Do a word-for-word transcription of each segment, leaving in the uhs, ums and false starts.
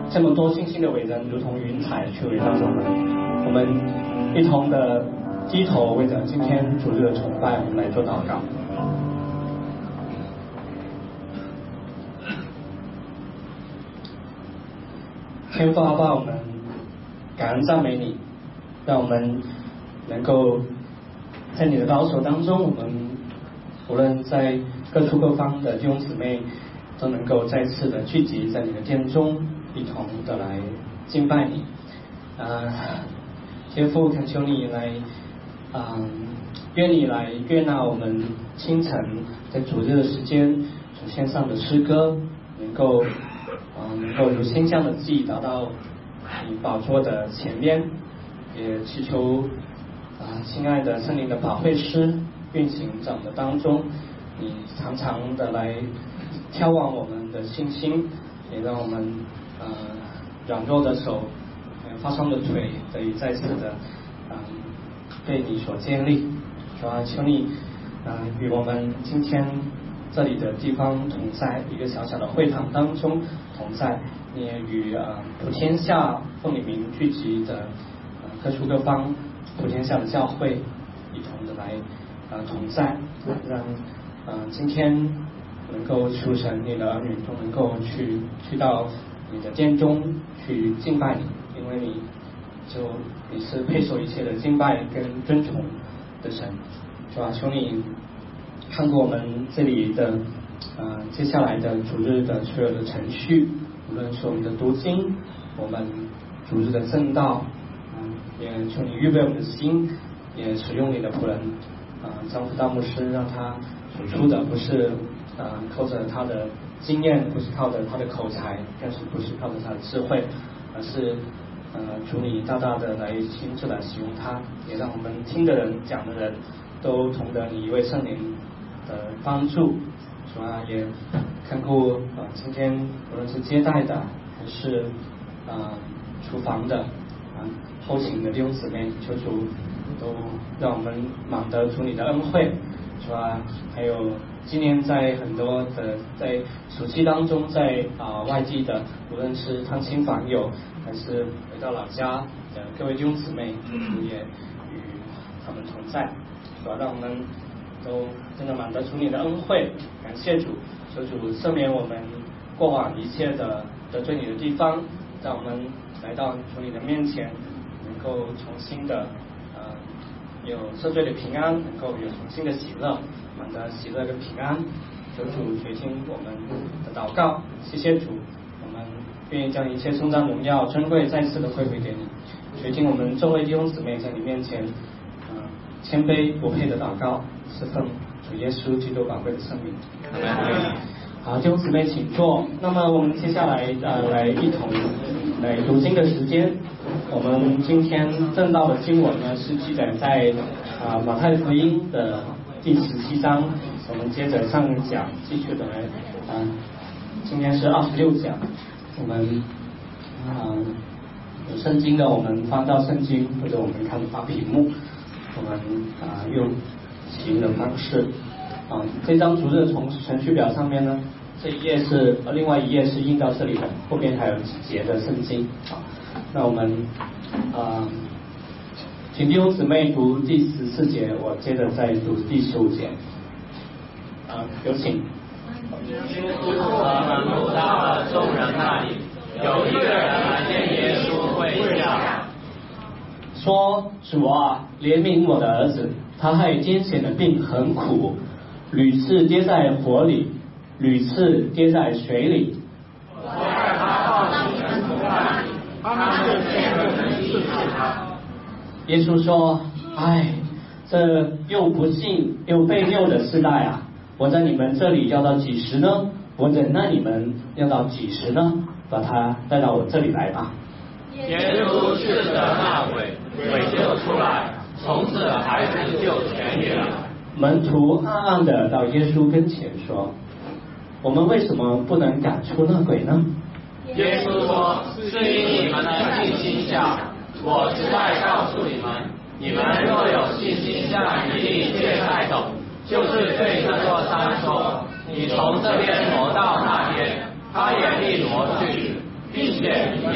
这么多信心的伟人如同云彩去围绕着我们，我们一同的低头为着今天主日的崇拜，我们来做祷告。天父阿爸，我们感恩赞美你，让我们能够在你的高手当中，我们无论在各处各方的弟兄姊妹都能够再次的聚集在你的殿中，一同的来敬拜你。啊，天父，恳求你来，啊，愿你来悦纳我们清晨在主日的时间所献上的诗歌，能够啊，能够如星象的记达到你宝座的前面，也祈求啊，亲爱的圣灵的保惠师运行在我们的当中，你常常的来眺望我们的信心，也让我们呃软弱的手、发酸的腿得以再次的啊、呃、被你所建立。主啊，求你啊、呃、与我们今天这里的地方同在，一个小小的会堂当中同在，你也与啊、呃、普天下奉你名聚集的呃各处各方普天下的教会一同的来啊、呃、同在，让啊、呃、今天能够属神你的儿女都能够去去到你的殿中去敬拜你，因为你就你是配受一切的敬拜跟尊崇的神，是吧？求你看过我们这里的呃接下来的主日的所有的程序，无论是我们的读经，我们主日的正道，嗯、呃，也求你预备我们的心，也使用你的仆人啊、呃、张福大牧师，让他所出的不是啊、呃、靠着他的经验，不是靠着他的口才，更是不是靠着他的智慧，而是呃主你大大的来亲自来使用他，也让我们听的人讲的人都同得你一位圣灵的帮助，是吧？也看顾啊、呃、今天无论是接待的还是啊、呃、厨房的啊、呃、后勤的弟兄姊妹，求主都让我们满得主你的恩惠，是吧？还有今年在很多的在暑期当中，在啊、呃、外地的，无论是探亲访友还是回到老家的各位弟兄姊妹，主也与他们同在，是吧？让我们都真的满得主你的恩惠，感谢主，求主赦免我们过往一切的得罪你的地方，让我们来到主你的面前，能够重新的呃有赦罪的平安，能够有重新的喜乐，满得喜乐跟平安。求主垂听我们的祷告，谢谢主，我们愿意将一切颂赞荣耀尊贵再次的归回给你。垂听我们众位弟兄姊妹在你面前呃谦卑不配的祷告，是奉主耶稣基督宝贵的圣名。好，弟兄姊妹请坐。那么我们接下来呃来一同来读经的时间。我们今天正道的经文呢是记载在啊、呃、马太福音的第十七章。我们接着上讲，继续的来啊、呃，今天是二十六讲。我们啊、呃、有圣经的，我们翻到圣经，或者我们看发屏幕，我们啊、呃、用起音的方式啊。这张主日从程序表上面呢，这一页是呃另外一页是印到这里的，后边还有几节的圣经啊。那我们啊、呃，请弟兄姊妹读第十四节，我接着再读第十五节。啊，有请。 耶稣和门徒到了众人那里，有一个人来见耶稣跪下， 说：“主啊，怜悯我的儿子，他害癫痫的病很苦，屡次跌在火里，屡次跌在水里。 我带他到你们徒那里，他们却不能医治他。” 耶稣说：“唉，这又不信又悖谬的世代啊！我在你们这里要到几时呢？我忍耐你们要到几时呢？把他带到我这里来吧。” 耶稣斥责那鬼，鬼就出来，从此孩子就痊愈了。 门徒暗暗的到耶稣跟前说：“我们为什么不能赶出那鬼呢？” 耶稣说：“是因你们的信心小。我实在告诉你们，你们若有信心像一粒芥菜种，就是对这座山说：你从这边挪到那边，它也必挪去，并且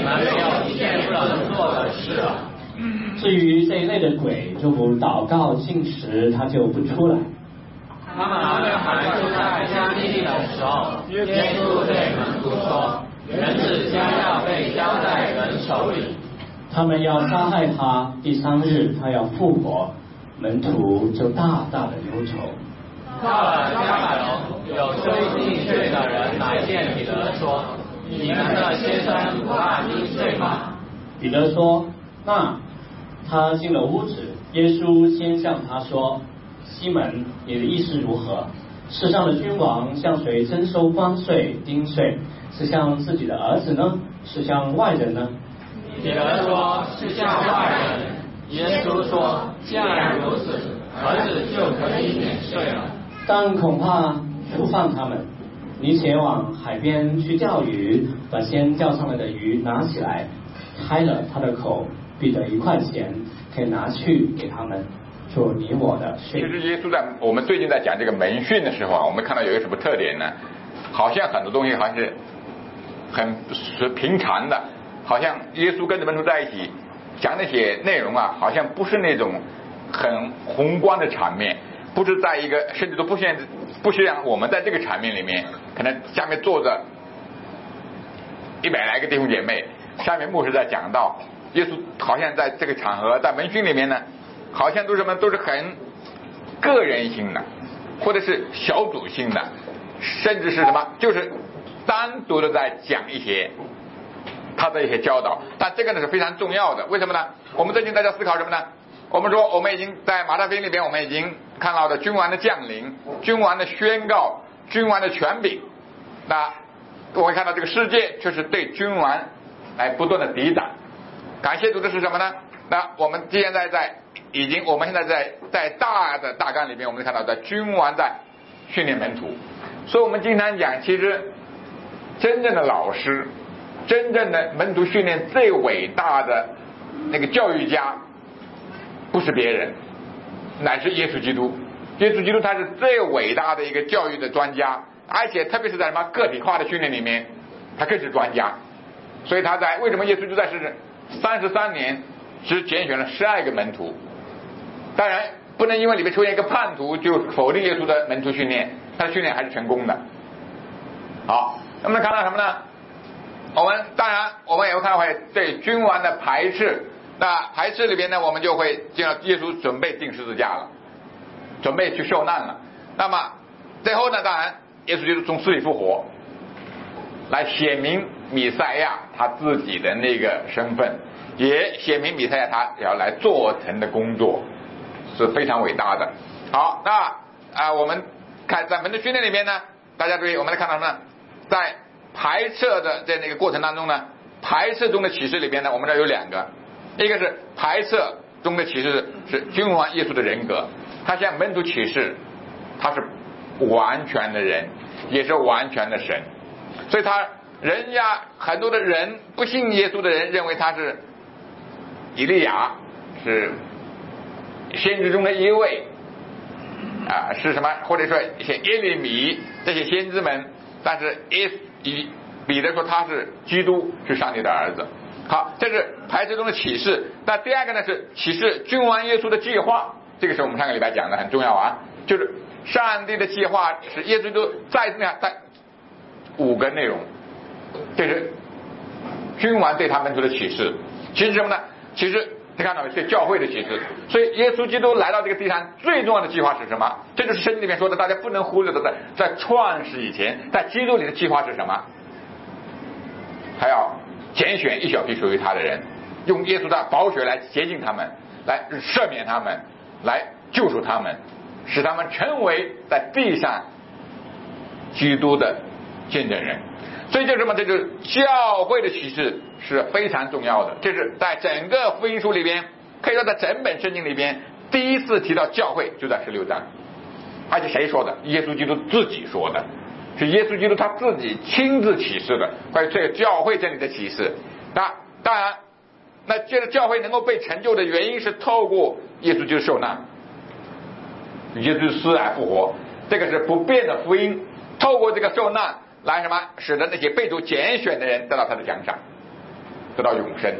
能做的事了。 至于这一类的鬼，就不祷告进食，他就不出来。 他们还住在加利利的时候，耶稣对门徒说：“人子将要被交在人手里。” 他们要杀害他，第三日他要复活，门徒就大大的忧愁。 到了迦百农，有收进税的人来见彼得说：“你们的先生不按应税吗？” 彼得说：“那。”他进了屋子，耶稣先向他说：“西门，你的意思如何？世上的君王向谁征收关税、丁税？是向自己的儿子呢，是向外人呢？” 彼得说：“是向外人。”耶稣说：“既然如此，儿子就可以免税了。 但恐怕触犯他们。你且往海边去钓鱼，把先钓上来的鱼拿起来，开了他的口。彼得一块钱可以拿去给他们做你我的税。” 其实耶稣在我们最近在讲这个门训的时候啊，我们看到有一个什么特点呢？好像很多东西好像是很是平常的，好像耶稣跟着门徒在一起讲那些内容啊，好像不是那种很宏观的场面，不是在一个甚至都不像不是像我们在这个场面里面，可能下面坐着一百来个弟兄姐妹，下面牧师在讲道。耶稣好像在这个场合，在门训里面呢，好像都是什么都是很个人性的，或者是小组性的，甚至是什么就是单独的在讲一些他的一些教导。但这个呢是非常重要的，为什么呢？我们最近大家思考什么呢？我们说我们已经在马太福音里边，我们已经看到的君王的降临、君王的宣告、君王的权柄。那我们看到这个世界却是对君王来不断的抵挡。感谢主的是什么呢？那我们现在在已经，我们现在在在大的大纲里面，我们看到在君王在训练门徒，所以我们经常讲，其实真正的老师，真正的门徒训练最伟大的那个教育家，不是别人，乃是耶稣基督。耶稣基督他是最伟大的一个教育的专家，而且特别是在什么个体化的训练里面，他更是专家。所以他在为什么耶稣基督在世三十三年只拣选了十二个门徒？当然不能因为里面出现一个叛徒就否定耶稣的门徒训练，他的训练还是成功的。好，那么看到什么呢？我们当然我们也会看到对君王的排斥。那排斥里边呢，我们就会见到耶稣准备钉十字架了，准备去受难了。那么最后呢，当然耶稣基督从死里复活，来显明弥赛亚他自己的那个身份，也显明弥赛亚他要来做成的工作是非常伟大的。好，那啊、呃，我们看在门徒训练里面呢，大家注意，我们来看到什么呢？在排斥的在那个过程当中呢，排斥中的启示里边呢，我们这有两个，一个是排斥中的启示是君王耶稣的人格，他向门徒启示他是完全的人，也是完全的神。所以他人家很多的人不信耶稣的人认为他是以利亚，是先知中的一位啊，是什么？或者说一些耶利米这些先知们，但是耶以彼得说他是基督，是上帝的儿子。好，这是排斥中的启示。那第二个呢是启示君王耶稣的计划，这个是我们上个礼拜讲的很重要啊，就是上帝的计划是耶稣基督再次呢在五个内容，这是君王对他门徒的启示。其实什么呢？其实你看到没？对教会的启示。所以耶稣基督来到这个地上最重要的计划是什么？这就是圣经里面说的，大家不能忽略的，在在创世以前，在基督里的计划是什么？他要拣选一小批属于他的人，用耶稣的宝血来洁净他们，来赦免他们，来救赎他们，使他们成为在地上基督的见证人。所以就这么，这就是教会的启示是非常重要的。这是在整个福音书里边，可以说在整本圣经里边第一次提到教会就在十六章，而且谁说的？耶稣基督自己说的，是耶稣基督他自己亲自启示的关于这个教会真理的启示。那当然，那这个教会能够被成就的原因是透过耶稣基督受难，耶稣死而复活，这个是不变的福音。透过这个受难来什么，使得那些被主拣选的人得到他的奖赏，得到永生。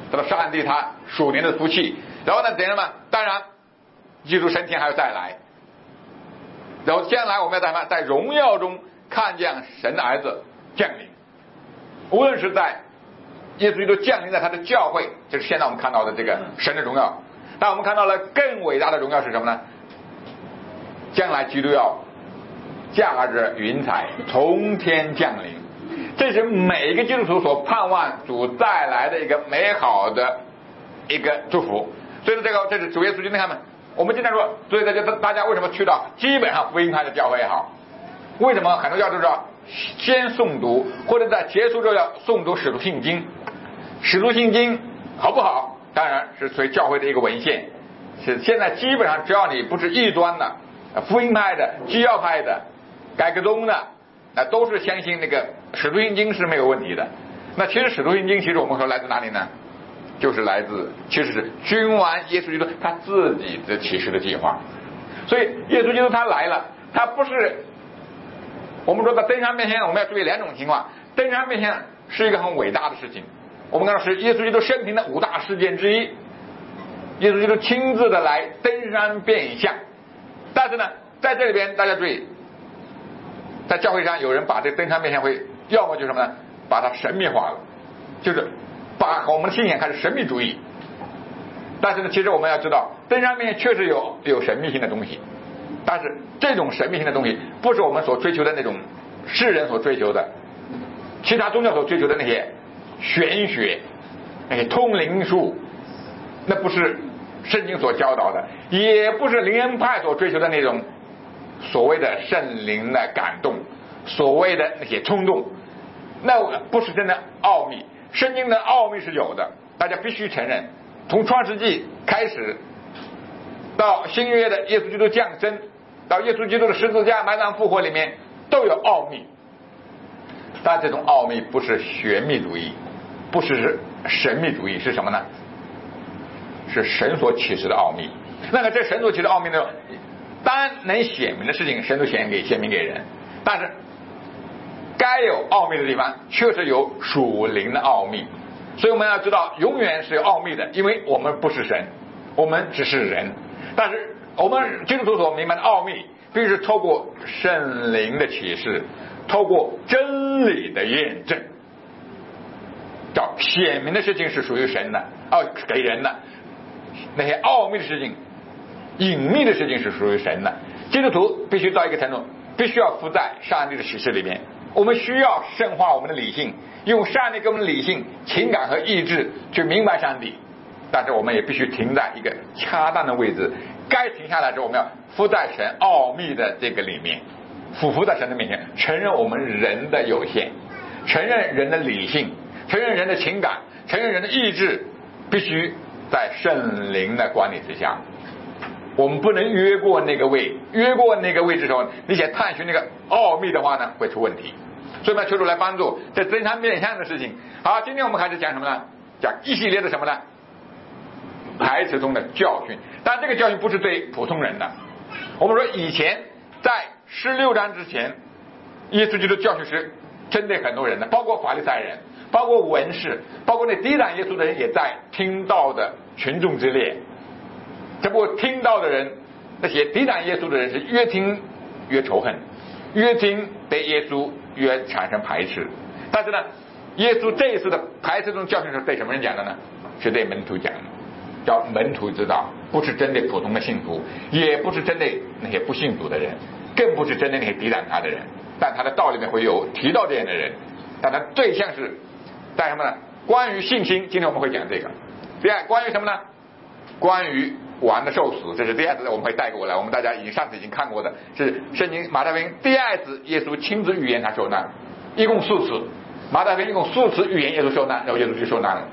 得到上帝他属灵的福气。然后呢，怎样嘛？当然，基督升天还要再来。然后将来我们要在什么？在荣耀中看见神的儿子降临。无论是在耶稣基督降临在他的教会，就是现在我们看到的这个神的荣耀。但我们看到了更伟大的荣耀是什么呢？将来基督要驾着云彩从天降临，这是每一个基督徒所盼望主带来的一个美好的一个祝福。所以说这个这是主耶稣基督他们，我们经常说，所以大家大家为什么去到基本上福音派的教会也好，为什么很多教徒说先诵读，或者在结束之后要诵读使徒信经？使徒信经好不好？当然是随教会的一个文献，是现在基本上只要你不是异端的、福音派的、基要派的、改革宗的，那都是相信那个使徒信经是没有问题的。那其实使徒信经，其实我们说来自哪里呢？就是来自其实是君王耶稣基督他自己的启示的计划。所以耶稣基督他来了，他不是我们说的登山变相，我们要注意两种情况。登山变相是一个很伟大的事情，我们看到是耶稣基督生平的五大事件之一，耶稣基督亲自的来登山变相。但是呢，在这里边大家注意，在教会上有人把这登山变相会要么就是什么呢，把它神秘化了，就是把我们的信仰开始神秘主义。但是呢，其实我们要知道，登山变相确实有有神秘性的东西，但是这种神秘性的东西不是我们所追求的那种世人所追求的，其他宗教所追求的那些玄学、那些通灵术，那不是圣经所教导的，也不是灵恩派所追求的那种所谓的圣灵的感动，所谓的那些冲动，那不是真的奥秘。圣经的奥秘是有的，大家必须承认。从创世纪开始，到新约的耶稣基督降生，到耶稣基督的十字架埋葬复活里面都有奥秘。但这种奥秘不是玄秘主义，不是神秘主义，是什么呢？是神所启示的奥秘。那么这神所启示的奥秘呢，当然能显明的事情神都显给显明给人，但是该有奥秘的地方确实有属灵的奥秘。所以我们要知道永远是有奥秘的，因为我们不是神，我们只是人。但是我们基督徒所明白的奥秘必须是透过圣灵的启示，透过真理的验证，叫显明的事情是属于神的，哦，给人的；那些奥秘的事情、隐秘的事情是属于神的。基督徒必须到一个程度，必须要伏在上帝的启示里面。我们需要圣化我们的理性，用上帝给我们的理性、情感和意志去明白上帝，但是我们也必须停在一个恰当的位置，该停下来之后，我们要伏在神奥秘的这个里面，俯伏在神的面前，承认我们人的有限，承认人的理性，承认人的情感，承认人的意志，必须在圣灵的管理之下。我们不能越过那个位，越过那个位置的时候，你想探寻那个奥秘的话呢，会出问题。所以我们求主来帮助这真善面相的事情。好，今天我们开始讲什么呢？讲一系列的什么呢？排斥中的教训。但这个教训不是对普通人的。我们说以前在十六章之前，耶稣基督教训是针对很多人的，包括法利赛人，包括文士，包括那抵挡耶稣的人也在听到的群众之列。只不过听到的人，那些抵挡耶稣的人是越听越仇恨，越听对耶稣越产生排斥。但是呢，耶稣这一次的排斥这种教训是对什么人讲的呢？是对门徒讲的，叫门徒知道，不是针对普通的信徒，也不是针对那些不信主的人，更不是针对那些抵挡他的人。但他的道里面会有提到这样的人，但他对象是在什么呢？关于信心，今天我们会讲这个。第二，关于什么呢？关于王的受死，这是第二次我们会带过来。我们大家已经上次已经看过的，是圣经马太福音第二次耶稣亲自预言他受难，一共四次。马太福音一共四次预言耶稣受难，然后耶稣就受难了。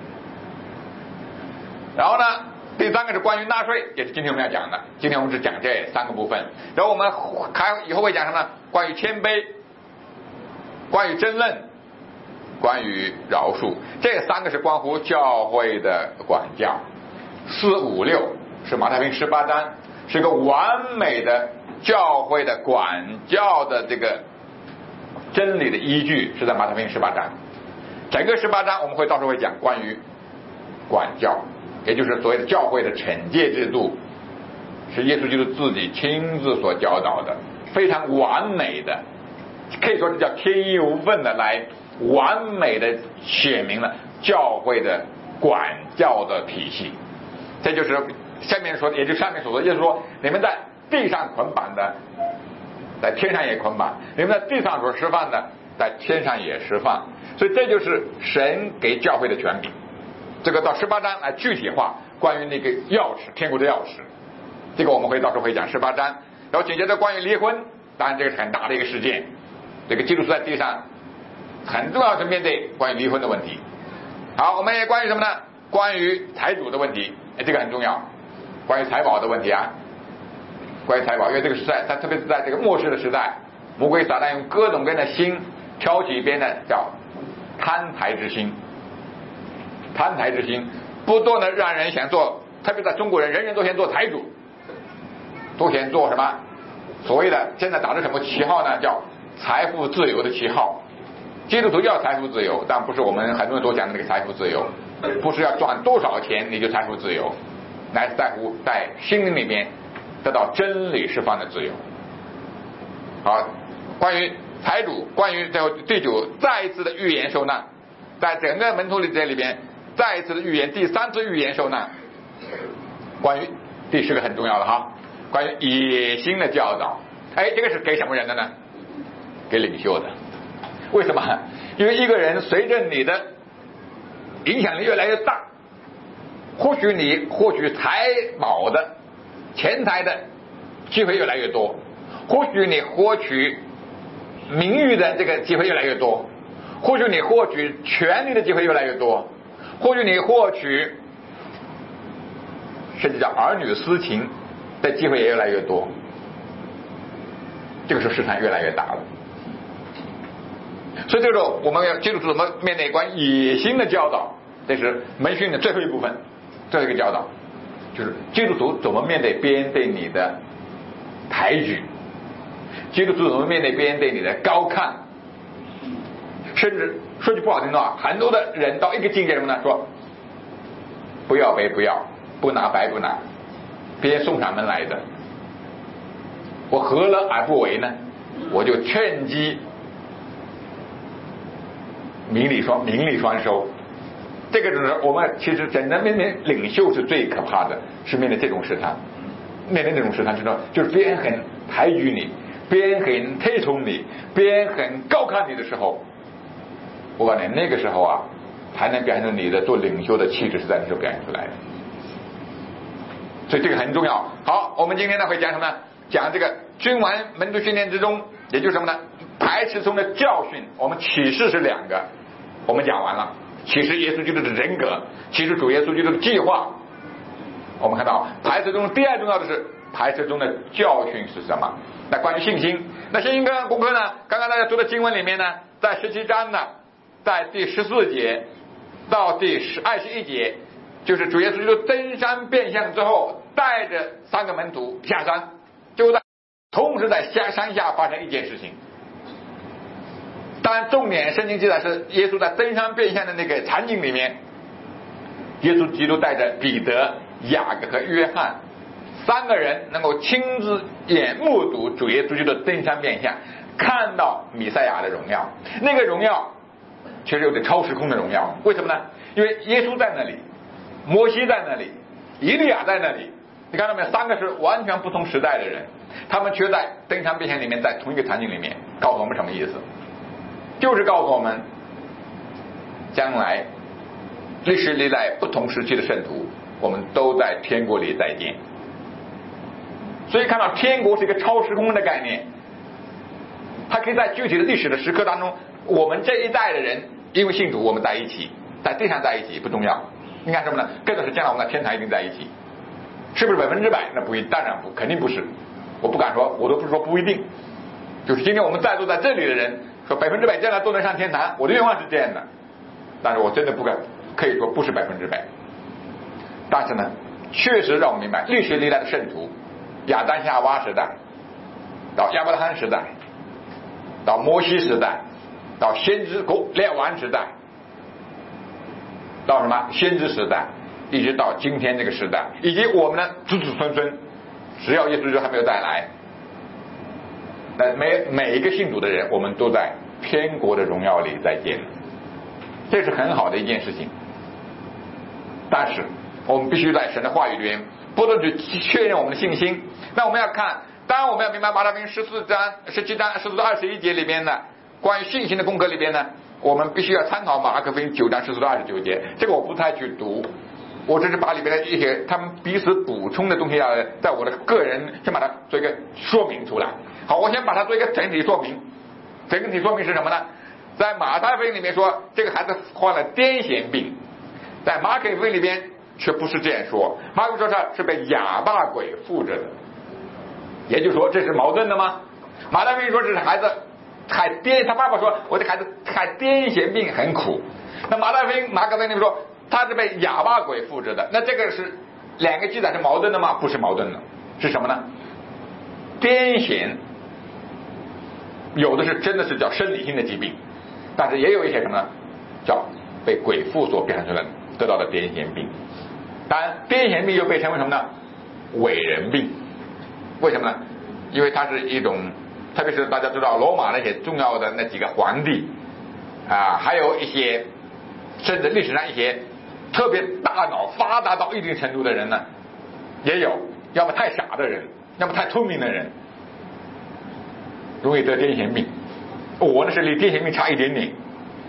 然后呢，第三个是关于纳税，也是今天我们要讲的。今天我们只讲这三个部分，然后我们还以后会讲什么呢？关于谦卑，关于争论，关于饶恕，这三个是关乎教会的管教。四五六是马太福音十八章，是个完美的教会的管教的这个真理的依据，是在马太福音十八章。整个十八章我们会到时候会讲关于管教，也就是所谓的教会的惩戒制度，是耶稣基督自己亲自所教导的，非常完美的，可以说是叫天衣无缝的来完美的写明了教会的管教的体系。这就是下面说的，也就是上面所说，就是说你们在地上捆绑的，在天上也捆绑；你们在地上所释放的，在天上也释放。所以这就是神给教会的权柄。这个到十八章来具体化关于那个钥匙，天国的钥匙，这个我们会到时候会讲十八章。然后紧接着关于离婚，当然这个是很大的一个事件，这个基督徒在地上很重要是面对关于离婚的问题。好，我们也关于什么呢？关于财主的问题，这个很重要，关于财宝的问题啊，关于财宝，因为这个时代，它特别是在这个末世的时代，魔鬼撒旦用各种各样的心挑起一边的叫贪财之心，贪财之心不断的让人想做，特别在中国人，人人都想做财主，都想做什么？所谓的现在打着什么旗号呢？叫财富自由的旗号。基督徒要财富自由，但不是我们很多人所讲的那个财富自由，不是要赚多少钱你就财富自由，乃是在乎在心灵里面得到真理释放的自由。好，关于财主，关于最后第九再一次的预言受难，在整个门徒里这里边再一次的预言，第三次预言受难。关于第十个很重要的哈，关于野心的教导。哎，这个是给什么人的呢？给领袖的。为什么？因为一个人随着你的影响力越来越大，或许你获取财宝的钱财的机会越来越多，或许你获取名誉的这个机会越来越多，或许你获取权力的机会越来越多，或许你获取甚至叫儿女私情的机会也越来越多。这个时候市场越来越大了。所以这个我们要基督徒怎么面对关于野心的教导，这是门训的最后一部分，最后一个教导就是基督徒怎么面对别人对你的抬举，基督徒怎么面对别人对你的高看，甚至说句不好听的话，很多的人到一个境界什么呢？说不要白不要，不拿白不拿，别人送上门来的，我何乐而不为呢？我就趁机名利双名利双收。这个就是我们其实真正面对领袖是最可怕的，是面对这种试探，面对这种试探，知道就是别人很抬举你，别人很推崇你，别人很高看你的时候，我告诉你，那个时候啊，才能表现出你的做领袖的气质是在那时候表现出来的。所以这个很重要。好，我们今天呢会讲什么呢？讲这个军完门徒训练之中，也就是什么呢？排斥中的教训。我们启示是两个，我们讲完了。启示耶稣基督的人格，启示主耶稣基督的计划。我们看到排斥中第二重要的是排斥中的教训是什么？那关于信心，那信心跟功课呢？刚刚大家读的经文里面呢，在十七章呢，在第十四节到第十二十一节，就是主耶稣基督登山变相之后，带着三个门徒下山，就在同时在下山下发生一件事情。当然重点圣经记载是耶稣在登山变相的那个场景里面，耶稣基督带着彼得、雅各和约翰三个人能够亲自眼目睹主耶稣基督的登山变相，看到弥赛亚的荣耀。那个荣耀其实有点超时空的荣耀。为什么呢？因为耶稣在那里，摩西在那里，以利亚在那里，你看到没有？三个是完全不同时代的人，他们却在登山变相里面，在同一个场景里面，告诉我们什么意思？就是告诉我们，将来历史历代不同时期的圣徒，我们都在天国里再见。所以看到天国是一个超时空的概念，它可以在具体的历史的时刻当中，我们这一代的人因为信主，我们在一起，在地上在一起不重要，应该什么呢？更多是将来我们在天堂一定在一起。是不是百分之百？那不一，当然不，肯定不是。我不敢说，我都不是说不一定。就是今天我们在座在这里的人说百分之百将来都能上天堂，我的愿望是这样的，但是我真的不敢，可以说不是百分之百。但是呢，确实让我们明白历史历代的圣徒，亚当夏娃时代，到亚伯拉罕时代，到摩西时代，到先知国列王时代， 到什么先知时代，一直到今天这个时代，以及我们的子子孙孙，只要耶稣基督还没有再来，那每每一个信主的人，我们都在天国的荣耀里再见，这是很好的一件事情。但是我们必须在神的话语里面不断去确认我们的信心。那我们要看，当然我们要明白马太福音十四章、十七章、十四到二十一节里边的关于信心的功课里边呢，我们必须要参考马可福音九章十四到二十九节。这个我不太去读，我只是把里边的一些他们彼此补充的东西，要在我的个人先把它做一个说明出来。好，我先把它做一个整体说明。整体说明是什么呢？在马太福音里面说这个孩子患了癫痫病，在马可福音里边却不是这样说。马可说他是被哑巴鬼附着的，也就是说这是矛盾的吗？马太福音说这是孩子还癫，他爸爸说我的孩子还癫痫病很苦。那马太福音马可福音里面说他是被哑巴鬼附着的，那这个是两个记载是矛盾的吗？不是矛盾的，是什么呢？癫痫有的是真的是叫生理性的疾病，但是也有一些什么呢？叫被鬼附所表现出来得到的癫痫病。当然癫痫病又被称为什么呢？伟人病。为什么呢？因为它是一种，特别是大家知道罗马那些重要的那几个皇帝啊，还有一些甚至历史上一些特别大脑发达到一定程度的人呢，也有，要么太傻的人，要么太聪明的人，容易得癫痫病。我呢是离癫痫病差一点点，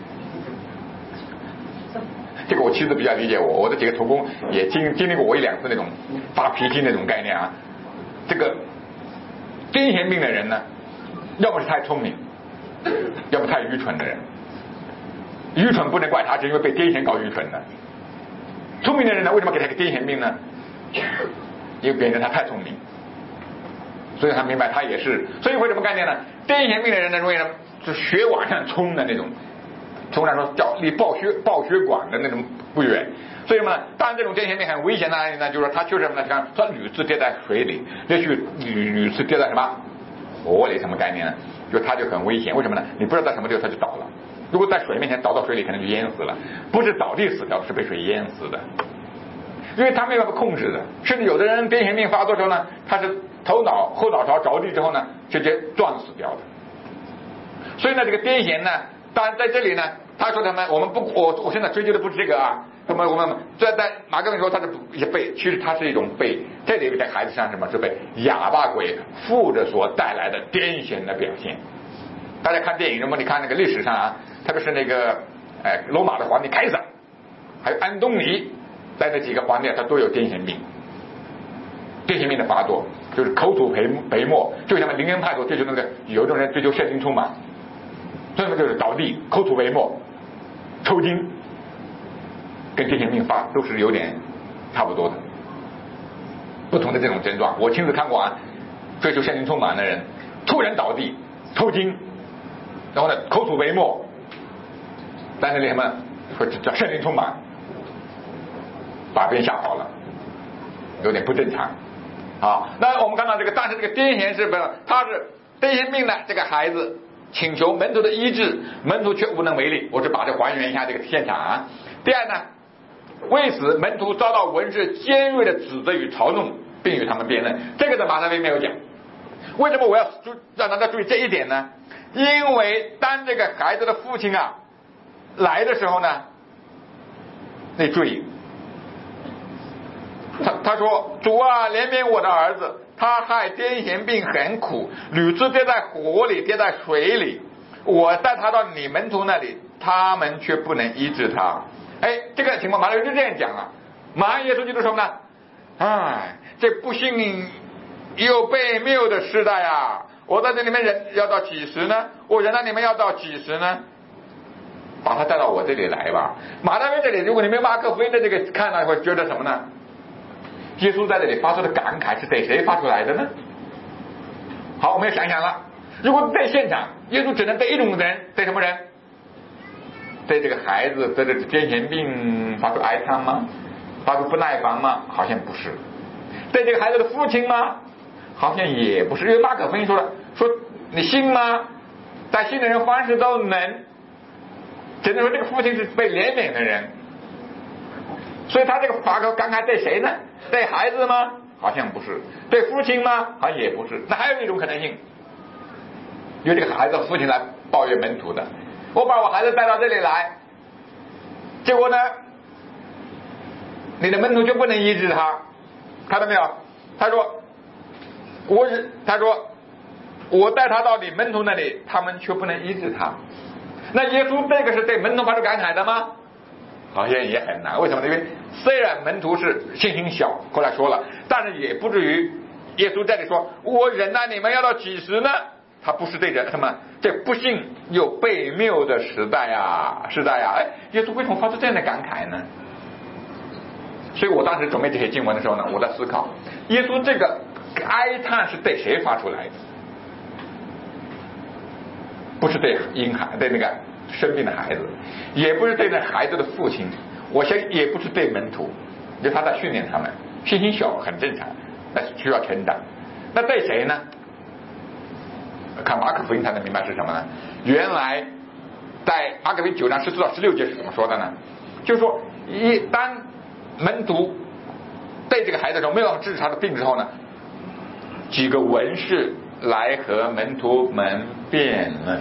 这个我妻子比较理解我，我的几个徒工也经经历过我一两次那种发脾气那种概念啊。这个癫痫病的人呢，要么是太聪明，要么太愚蠢的人。愚蠢不能怪他，是因为被癫痫搞愚蠢的。聪明的人呢，为什么给他个癫痫病呢？因为别人他太聪明，所以他明白他也是。所以会什么概念呢？癫痫病的人呢，容易就血往上冲的那种，通常说叫离爆血爆血管的那种不远。所以呢，当然这种癫痫病很危险的案例呢，就是说他就是什么呢？像他屡次跌在水里，也许屡屡次跌在什么火里，什么概念呢？就他就很危险。为什么呢？你不知道在什么地方他就倒了。如果在水面前倒到水里，可能就淹死了。不是倒地死掉，是被水淹死的。因为他没有办法控制的，甚至有的人癫痫病发作之后呢，他是头脑后脑勺着地之后呢，直接撞死掉的。所以呢，这个癫痫呢，当然在这里呢，他说他们我们不，我我现在追究的不是这个啊。那么我们在在马可文说他是也被，其实他是一种被这里在孩子上什么是被哑巴鬼附着所带来的癫痫的表现。大家看电影，如果你看那个历史上啊，特别是那个哎罗马的皇帝凯撒，还有安东尼，在那几个皇帝他都有癫痫病。癫痫病的发作就是口吐白白沫，就像灵恩派所追求那个有一种人追求圣灵充满，这么就是倒地口吐白沫抽筋，跟癫痫病发都是有点差不多的，不同的这种症状。我亲自看过啊，追求圣灵充满的人突然倒地抽筋，然后呢口吐白沫，但是那什么说叫圣灵充满，把别人吓跑了，有点不正常啊。那我们看到这个，但是这个癫痫是不是他是癫痫病的这个孩子请求门徒的医治，门徒却无能为力。我只把这还原一下这个现场啊。第二呢，为此门徒遭到文士尖锐的指责与嘲弄，并与他们辩论。这个在马太福音没有讲。为什么我要注让大家注意这一点呢？因为当这个孩子的父亲啊来的时候呢，你注意，他他说主啊，怜悯我的儿子，他害癫痫病很苦，屡次跌在火里，跌在水里，我带他到你门徒那里，他们却不能医治他。哎，这个情况马上就这样讲了。马上耶稣基督说呢，哎，这不幸又悖谬的时代啊，我在这里面忍要到几时呢？我忍到你们要到几时呢？把他带到我这里来吧。马太福音这里，如果你们马可福音的这个看了会觉得什么呢？耶稣在这里发出的感慨是对谁发出来的呢？好，我们要想想了。如果在现场，耶稣只能对一种人，对什么人？对这个孩子得这癫痫病发出哀叹吗？发出不耐烦吗？好像不是。对这个孩子的父亲吗？好像也不是。因为马可福音说了，说你信吗？但信的人凡事都能。只能说这个父亲是被怜悯的人， 所以他这个发个感慨对谁呢？对孩子吗？好像不是。对父亲吗？好像也不是。那还有一种可能性，因为这个孩子父亲来抱怨门徒的，我把我孩子带到这里来，结果呢，你的门徒就不能医治他，看到没有？他说，我他说我带他到你门徒那里，他们却不能医治他。那耶稣这个是对门徒发出感慨的吗？好像也很难。为什么？因为虽然门徒是信心小，后来说了，但是也不至于耶稣这里说我忍耐你们要到几时呢？他不是对着什么这不幸又悖谬的时代啊时代啊，哎，耶稣为什么发出这样的感慨呢？所以我当时准备这些经文的时候呢，我在思考，耶稣这个哀叹是对谁发出来的？不是对婴孩，对那个生病的孩子，也不是对那孩子的父亲，我相信也不是对门徒，就他在训练他们，信心小很正常，但是需要成长。那对谁呢？看马可福音才能明白是什么呢？原来在马可福音九章十四到十六节是怎么说的呢？就是说，一当门徒对这个孩子说没有治他的病之后呢，几个文士来和门徒们辩论，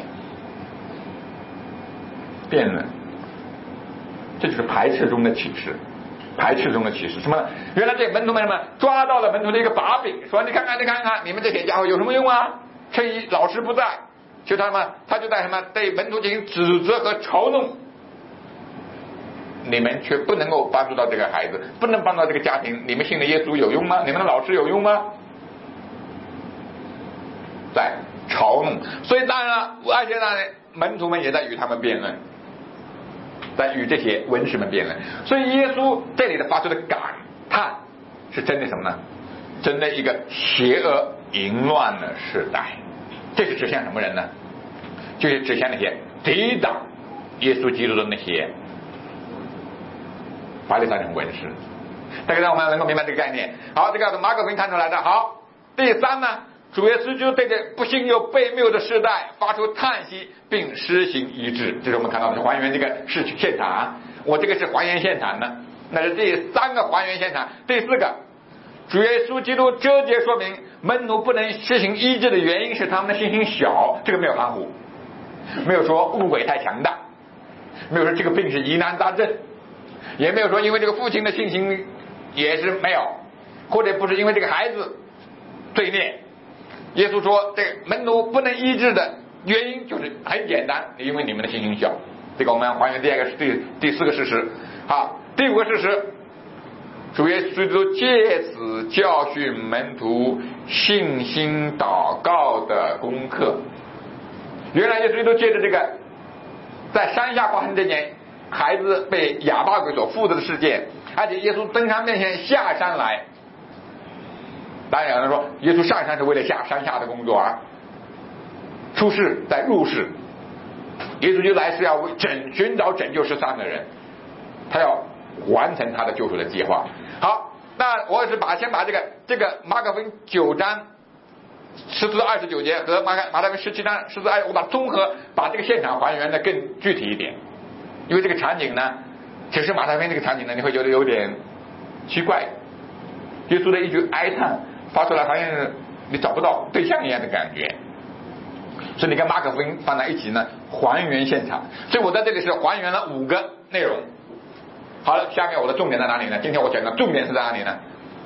辩论，这就是排斥中的启示，排斥中的启示什么呢？原来这门徒们们抓到了门徒的一个把柄，说你看看你看看你们这些家伙有什么用啊？趁一老师不在，就他们他就在什么对门徒进行指责和嘲弄，你们却不能够帮助到这个孩子，不能帮助到这个家庭，你们信的耶稣有用吗？你们的老师有用吗？在嘲弄。所以当然了，而且呢，门徒们也在与他们辩论，在与这些文士们辩论。所以耶稣这里的发出的感叹是针对什么呢？针对一个邪恶淫乱的时代。这是指向什么人呢？就是指向那些抵挡耶稣基督的那些法利赛人文士。大概让我们能够明白这个概念。好，这个马可福音看出来的。好，第三呢，主耶稣就对这不幸又悖谬的世代发出叹息，并施行医治。这是我们看到的还原这个事现场啊。我这个是还原现场的，那是第三个还原现场。第四个，主耶稣基督这节说明门徒不能施行医治的原因是他们的信心小，这个没有含糊，没有说误会太强大，没有说这个病是疑难杂症，也没有说因为这个父亲的信心也是没有，或者不是因为这个孩子罪孽。耶稣说这个门徒不能医治的原因就是很简单，因为你们的信心小。这个我们还原第二个第第四个事实。好，第五个事实，主耶稣基督借此教训门徒信心祷告的功课。原来耶稣基督借着这个在山下发生这件孩子被哑巴鬼所附的事件，而且耶稣登山变现下山来。当然有人说耶稣上山是为了下山下的工作啊，出世再入世，耶稣就来是要拯寻找拯救失丧的人，他要完成他的救赎的计划。好，那我是把先把这个这个马可福音九章十四到二十九节和马可马太福音十七章十四二，我把综合把这个现场还原的更具体一点，因为这个场景呢，其实马太福音这个场景呢，你会觉得有点奇怪，耶稣的一句哀叹发出来，好像你找不到对象一样的感觉。所以你跟马可福音放在一起呢，还原现场。所以我在这里是还原了五个内容。好了，下面我的重点在哪里呢？今天我讲的重点是在哪里呢？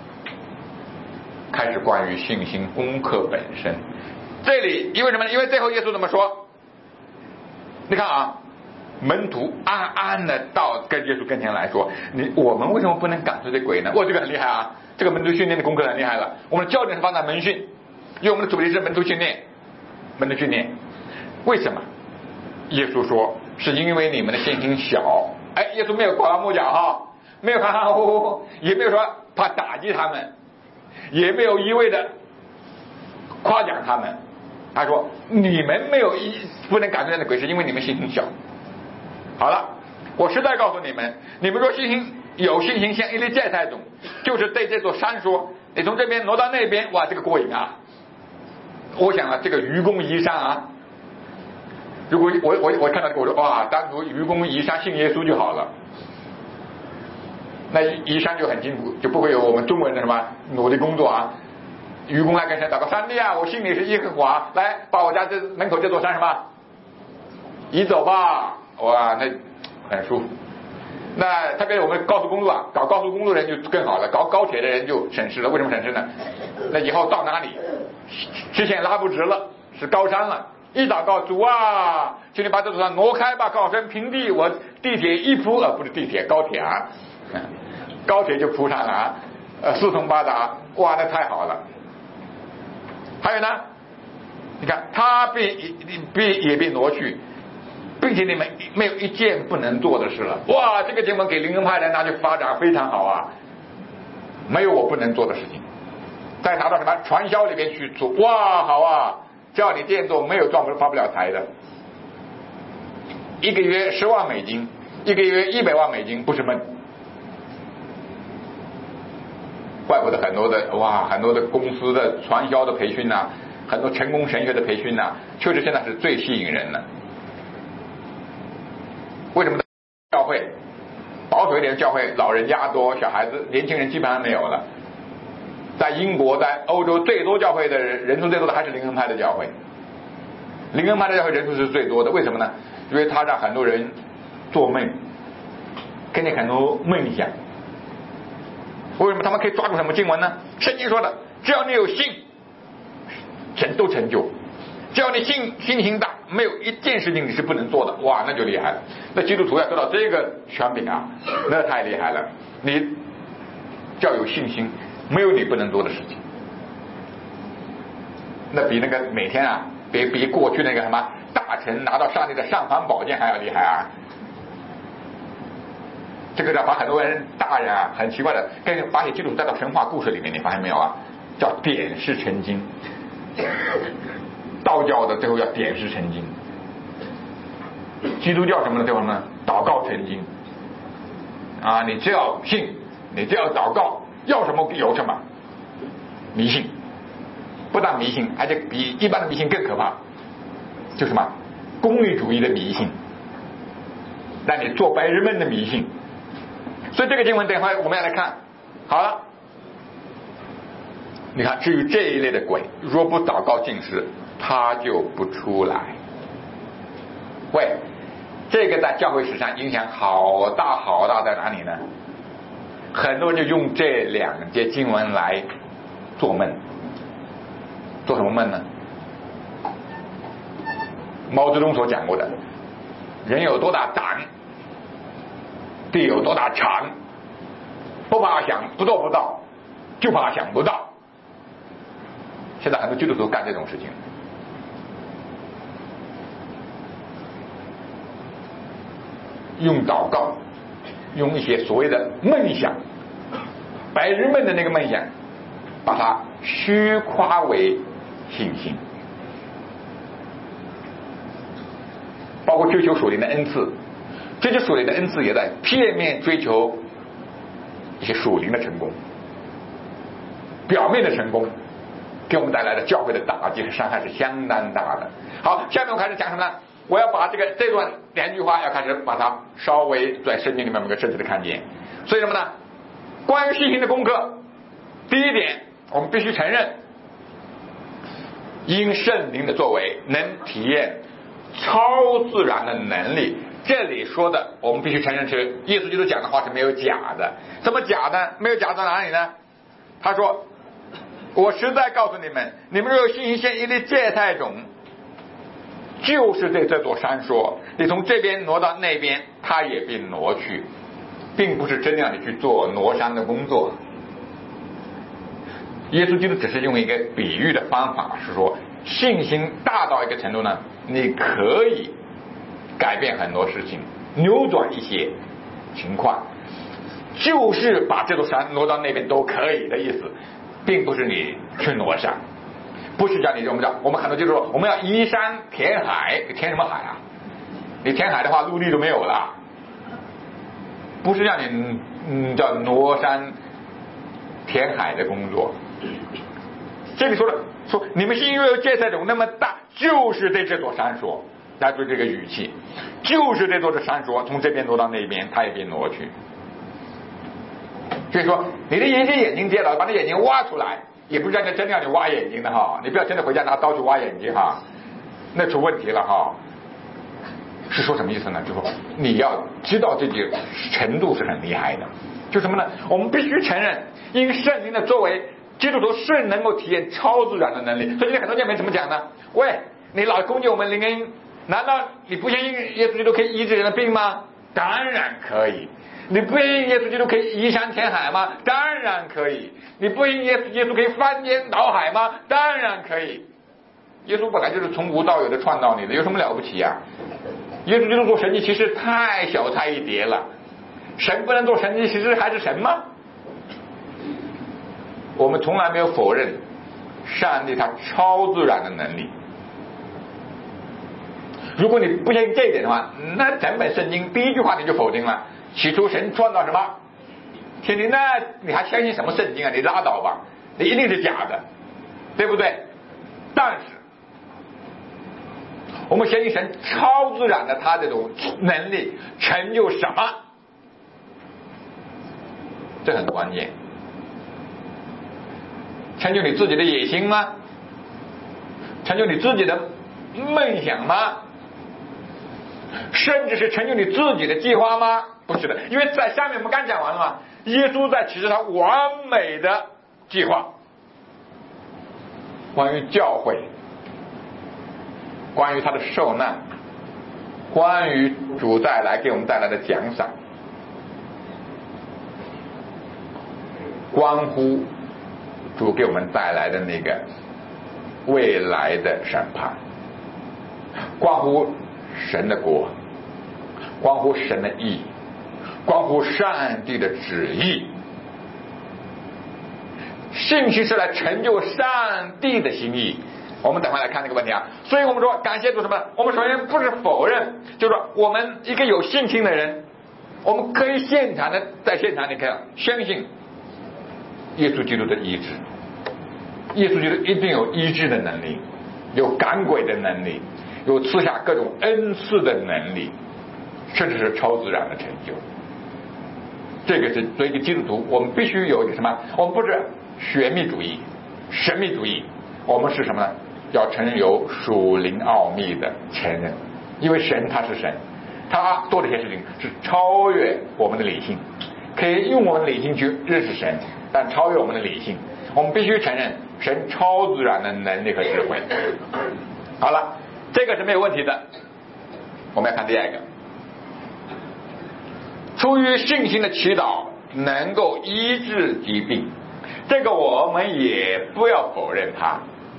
开始关于信心功课本身。这里因为什么呢？因为最后耶稣怎么说？你看啊，门徒安安的到跟耶稣跟前来说，你我们为什么不能赶出这鬼呢？哇，这个很厉害啊，这个门徒训练的功课很厉害了。我们的焦点是放在门训，因为我们的主题是门徒训练，门徒训练。为什么？耶稣说是因为你们的信心小。哎，耶稣没有夸他木脚哈，没有哈哈呼呼，也没有说怕打击他们，也没有一味的夸奖他们。他说你们没有一不能赶出来的鬼是因为你们信心小。好了，我实在告诉你们，你们说信心有信心像一粒芥菜种，就是对这座山说你从这边挪到那边，哇，这个过瘾啊。我想啊，这个愚公移山啊，如果我我我看到这个，我说哇，当初愚公移山信耶稣就好了。 那移山就很清楚，就不会有我们中国人的什么努力工作啊。愚公来跟神祷告，上帝啊，我心里是耶和华，来把我家这门口这座山什么移走吧，哇，那很舒服。那特别我们高速公路啊，搞高速公路的人就更好了，搞高铁的人就省事了。为什么省事呢？那以后到哪里视线拉不直了，是高山了，一祷告，主啊，请你把这座山挪开吧，高山平地，我地铁一铺，呃，不是地铁，高铁啊，高铁就铺上了啊，呃，四通八达，哇，那太好了。还有呢，你看他被被也被挪去，并且你们没有一件不能做的事了。哇，这个经文给灵恩派人拿去发展非常好啊，没有我不能做的事情。再拿到什么传销里面去做，哇，好啊，叫你店做没有赚不发不了财的，一个月十万美金，一个月一百万美金不是梦。怪不得很多的哇，很多的公司的传销的培训呐、啊，很多成功神学的培训呐、啊，确实现在是最吸引人的。为什么教会保守一点的教会老人家多，小孩子年轻人基本上没有了？在英国在欧洲最多教会的人人数最多的还是灵恩派的教会，灵恩派的教会人数是最多的。为什么呢？因为他让很多人做梦，给你很多梦想。为什么他们可以抓住什么经文呢？圣经说的，只要你有信，神都成就。只要你信信心大，没有一件事情你是不能做的。哇，那就厉害了。那基督徒要得到这个权柄啊，那太厉害了。你要有信心，没有你不能做的事情。那比那个每天啊，比比过去那个什么大臣拿到上帝的尚方宝剑还要厉害啊。这个叫把很多人大人啊很奇怪的跟把些基督徒带到神话故事里面，你发现没有啊？叫点石成金。道教的最后要点石成金，基督教什么的最后呢？祷告成金。啊，你只要信，你只要祷告，要什么有什么。迷信，不但迷信，而且比一般的迷信更可怕，就什么功利主义的迷信，让你做白日梦的迷信。所以这个经文等会我们要来看好了。你看，至于这一类的鬼，若不祷告禁食，他就不出来。喂，这个在教会史上影响好大好大，在哪里呢？很多人就用这两节经文来做梦。做什么梦呢？毛泽东所讲过的，人有多大胆，地有多大长，不怕想不做不到，就怕想不到。现在很多基督徒干这种事情，用祷告，用一些所谓的梦想，白日梦的那个梦想，把它虚夸为信心。包括追求属灵的恩赐，追求属灵的恩赐也在片面追求一些属灵的成功，表面的成功给我们带来的教会的打击和伤害是相当大的。好，下面我开始讲什么呢？我要把这个这段两句话要开始把它稍微在圣经里面我们深切的看见。所以什么呢？关于信心的功课，第一点我们必须承认，因圣灵的作为能体验超自然的能力。这里说的我们必须承认是耶稣基督讲的话是没有假的。怎么假呢？没有假在哪里呢？他说，我实在告诉你们，你们若有信心像一粒芥菜种，就是对这座山说，你从这边挪到那边，它也必挪去，并不是真让你去做挪山的工作。耶稣基督只是用一个比喻的方法，是说信心大到一个程度呢，你可以改变很多事情，扭转一些情况，就是把这座山挪到那边都可以的意思，并不是你去挪山，不是叫你我们叫我们很多就是说我们要移山填海，填什么海啊？你填海的话，陆地都没有了，不是让你嗯叫挪山填海的工作。这里说了，说你们心若有芥菜种那么大，就是对这座山说，大家注意这个语气，就是这座的山说，从这边挪到那边，它也别挪去。 所以说你的一只眼睛跌倒，把你眼睛挖出来，也不是让你真的让你挖眼睛的哈，你不要真的回家拿刀去挖眼睛哈，那出问题了哈。是说什么意思呢？就是说你要知道这个程度是很厉害的，就什么呢？我们必须承认，因圣灵的作为，基督徒是能够体验超自然的能力。所以很多姐妹怎么讲呢？喂，你老攻击我们灵恩，难道你不相信耶稣基督可以医治人的病吗？当然可以。你不相信耶稣基督可以移山填海吗？当然可以。你不相信耶稣耶稣可以翻天倒海吗？当然可以。耶稣本来就是从无到有的创造你的，有什么了不起啊？耶稣基督做神迹其实太小菜一碟了，神不能做神迹其实还是神吗？我们从来没有否认上帝他超自然的能力。如果你不相信这一点的话，那整本圣经第一句话你就否定了，起初神创造什么天地，那你还相信什么圣经啊？你拉倒吧，你一定是假的，对不对？但是我们相信神超自然的他这种能力成就什么，这很关键。成就你自己的野心吗？成就你自己的梦想吗？甚至是成就你自己的计划吗？不是的，因为在下面我们刚讲完了嘛，耶稣在启示他完美的计划，关于教会，关于他的受难，关于主带来给我们带来的奖赏，关乎主给我们带来的那个未来的审判，关乎神的国，关乎神的义，关乎上帝的旨意。信息是来成就上帝的心意。我们等会来看这个问题啊。所以我们说感谢主什么？我们首先不是否认，就是说我们一个有信心的人，我们可以现场的在现场里看，相信耶稣基督的医治。耶稣基督一定有医治的能力，有赶鬼的能力，有赐下各种恩赐的能力，甚至是超自然的成就。这个是作为一个基督徒，我们必须有一个什么？我们不是玄秘主义、神秘主义，我们是什么呢？要承认有属灵奥秘的承认，因为神他是神，他做这些事情是超越我们的理性，可以用我们的理性去认识神，但超越我们的理性。我们必须承认神超自然的能力和智慧。好了，这个是没有问题的。我们要看第二个，出于信心的祈祷能够医治疾病，这个我们也不要否认它。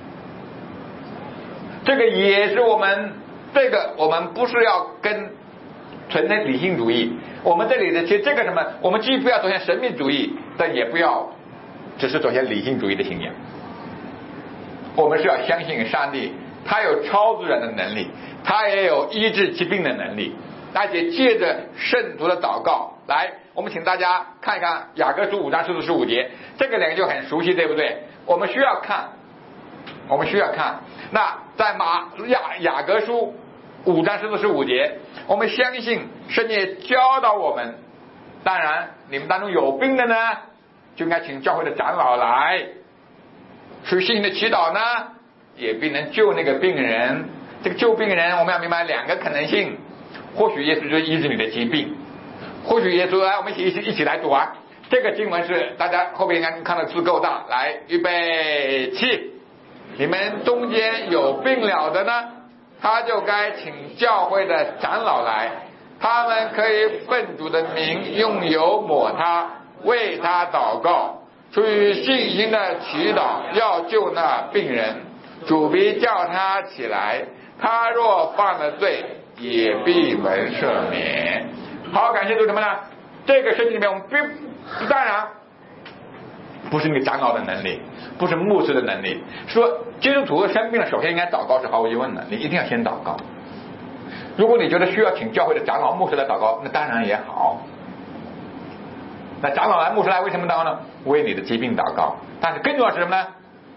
这个也是我们，这个我们不是要跟纯的理性主义，我们这里的其实这个什么，我们既不要走向神秘主义，但也不要只是走向理性主义的信仰。我们是要相信上帝他有超自然的能力，他也有医治疾病的能力，而且借着圣徒的祷告来，我们请大家看一看雅各书五章十四十五节，这个两个就很熟悉，对不对？我们需要看我们需要看那在马雅雅各书五章十四十五节，我们相信圣经教导我们，当然你们当中有病的呢，就应该请教会的长老来，出于信心的祈祷呢，也必能救那个病人。这个救病人我们要明白两个可能性，或许耶稣就医治你的疾病，或许耶稣来，我们一起一起来读啊。这个经文是大家后面应该看到字够大，来预备起，你们中间有病了的呢，他就该请教会的长老来，他们可以奉主的名用油抹他，为他祷告，出于信心的祈祷要救那病人，主必叫他起来，他若犯了罪也必蒙赦免。好，感谢主什么呢？这个圣经里面我们并当然不是那个长老的能力，不是牧师的能力，说基督徒生病了首先应该祷告是毫无疑问的，你一定要先祷告。如果你觉得需要请教会的长老牧师来祷告，那当然也好，那长老来牧师来为什么祷告呢？为你的疾病祷告。但是更重要是什么呢？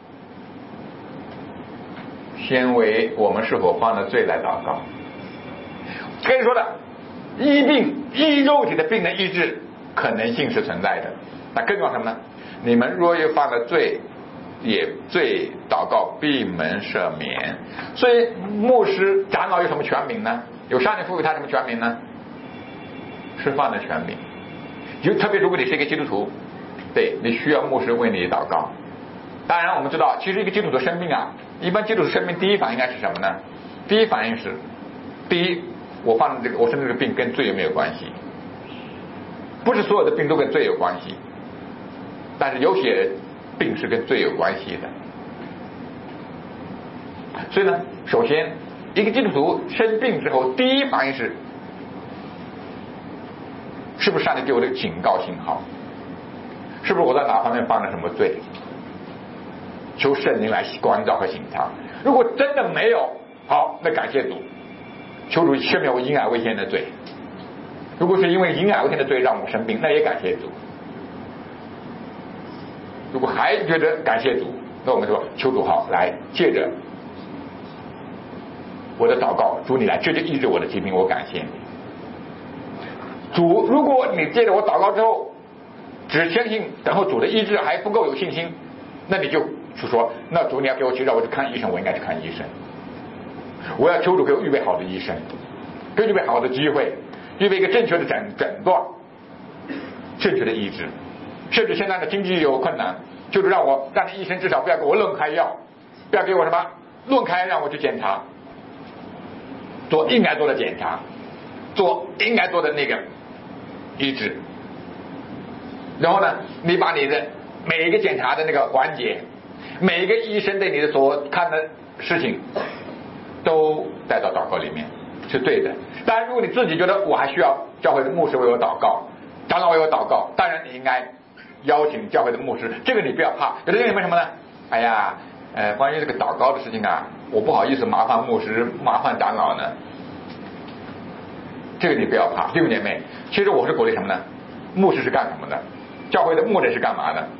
先为我们是否犯了罪来祷告。可以说的，医病医肉体的病的医治可能性是存在的， 那更重要什么呢？你们若有犯了罪，也罪祷告闭门赦免。所以牧师长老有什么权柄呢？有上帝赋予他什么权柄呢？吃饭的权柄。就特别如果你是一个基督徒，对，你需要牧师为你祷告。当然我们知道，其实一个基督徒的生命啊，一般基督徒生命第一反应应该是什么呢？第一反应是，第一，我犯的这个我生的这个病跟罪有没有关系？不是所有的病都跟罪有关系，但是有些病是跟罪有关系的。所以呢，首先一个基督徒生病之后，第一反应是，是不是上帝给我的警告信号？是不是我在哪方面犯了什么罪？求圣灵来关照和省察。如果真的没有，好，那感谢主，求主赦免我因爱为先的罪。如果是因为因爱为先的罪让我生病，那也感谢主。如果还觉得感谢主，那我们说求主好来借着我的祷告，主你来直接医治我的疾病，我感谢你。主，如果你借着我祷告之后只相信等候主的医治还不够有信心，那你就就说，那主你要给我去让我去看医生，我应该去看医生。我要求主给我预备好的医生，给我预备好的机会，预备一个正确的诊诊断，正确的医治。甚至现在的经济有困难，就是让我让医生至少不要给我乱开药，不要给我什么乱开，让我去检查，做应该做的检查，做应该做的那个医治。然后呢，你把你的每一个检查的那个环节，每一个医生对你的所看的事情都带到祷告里面，是对的。当然如果你自己觉得我还需要教会的牧师为我祷告，长老为我祷告，当然你应该邀请教会的牧师，这个你不要怕。有的人为什么呢？哎呀呃，关于这个祷告的事情啊，我不好意思麻烦牧师麻烦长老呢，这个你不要怕。弟兄姐妹，其实我是鼓励什么呢？牧师是干什么的？教会的牧者是干嘛的？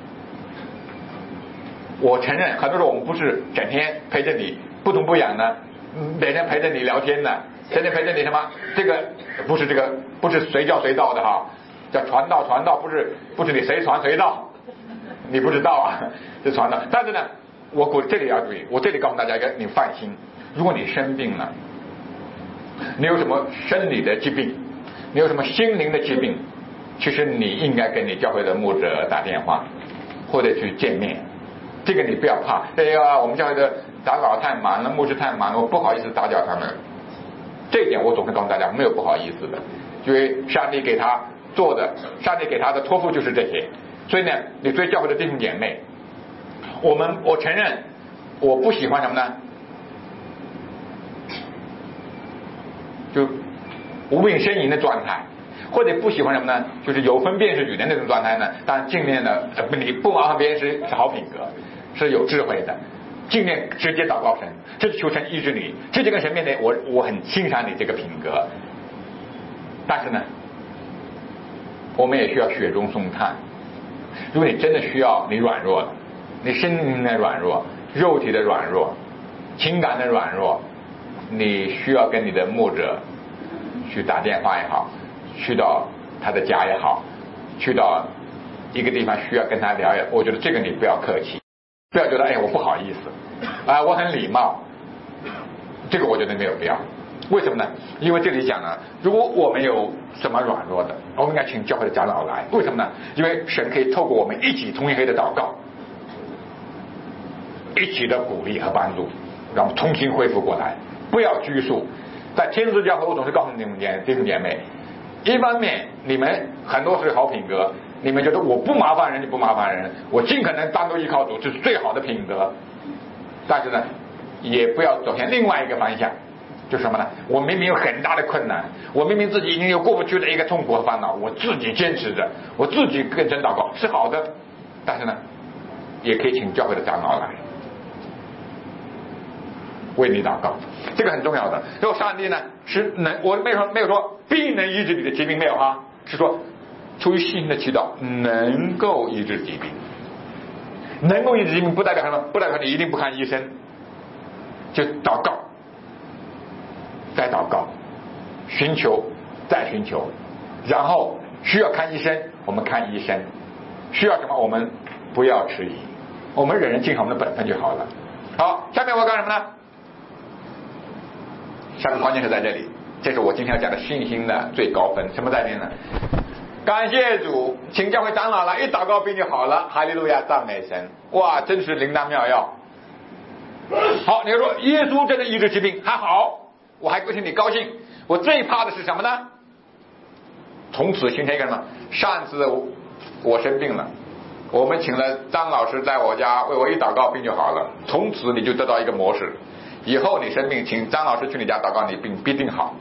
我承认很多时候我们不是整天陪着你不痛不痒的，每天陪着你聊天的，天天陪着你什么，这个不是这个不是随叫随到的哈，叫传道传道，不是不是你随传随到，你不知道啊，是传道。但是呢，我我这里要注意，我这里告诉大家一个，你放心，如果你生病了，你有什么生理的疾病，你有什么心灵的疾病，其实你应该跟你教会的牧者打电话或者去见面，这个你不要怕。哎呀，我们教会的长老太忙了，牧师太忙了，我不好意思打搅他们。这一点我总是告诉大家，没有不好意思的，因为上帝给他做的，上帝给他的托付就是这些。所以呢，你对教会的弟兄姐妹，我们我承认我不喜欢什么呢？就无病呻吟的状态，或者不喜欢什么呢？就是有分辨识语的那种状态呢。当然尽量的，你不麻烦别人是是好品格，是有智慧的，尽量直接祷告神，这是求神医治你，直接跟神面对。我我很欣赏你这个品格，但是呢，我们也需要雪中送炭。如果你真的需要，你软弱了，你身体的软弱，肉体的软弱，情感的软弱，你需要跟你的牧者去打电话也好，去到他的家也好，去到一个地方需要跟他聊也，我觉得这个你不要客气，不要觉得哎我不好意思啊、呃，我很礼貌，这个我觉得没有必要。为什么呢？因为这里讲呢，如果我们有什么软弱的，我们应该请教会的长老来。为什么呢？因为神可以透过我们一起同心合意的祷告，一起的鼓励和帮助，让我们重新恢复过来，不要拘束。在天主教会，我总是告诉你们弟兄姐妹，一方面你们很多是好品格，你们觉得我不麻烦人就不麻烦人，我尽可能单独依靠主，这是最好的品格。但是呢，也不要走向另外一个方向，就是什么呢？我明明有很大的困难，我明明自己已经有过不去的一个痛苦和烦恼，我自己坚持着，我自己跟神祷告是好的，但是呢，也可以请教会的长老来为你祷告，这个很重要的。然后上帝呢是能，我没有说没有说必能医治你的疾病，没有啊，是说出于信心的祈祷能够医治疾病。能够医治疾病不代表什么？不代表你一定不看医生，就祷告，再祷告，寻求，再寻求，然后需要看医生，我们看医生， 需要什么我们不要迟疑，我们人人尽好我们的本分就好了。好，下面我干什么呢？下面关键是在这里，这是我今天要讲的信心的最高分。什么概念呢？感谢主，请教会长老了，一祷告病就好了，哈利路亚，赞美神！哇，真是灵丹妙药。好，你说耶稣真的医治疾病还好，我还替你高兴。我最怕的是什么呢？从此形成一个什么？上次我生病了，我们请了张老师在我家为我一祷告病就好了，从此你就得到一个模式，以后你生病请张老师去你家祷告，你病必定好。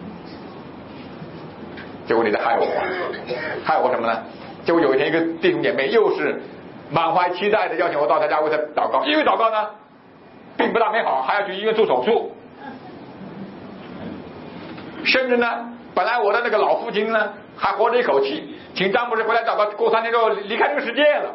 结果你在害我，害我什么呢？结果有一天一个弟兄姐妹又是满怀期待的邀请我到他家为他祷告，因为祷告呢并不大没好，还要去医院做手术，甚至呢本来我的那个老父亲呢还活着一口气，请张博士回来祷告，过三天之后离开这个世界了，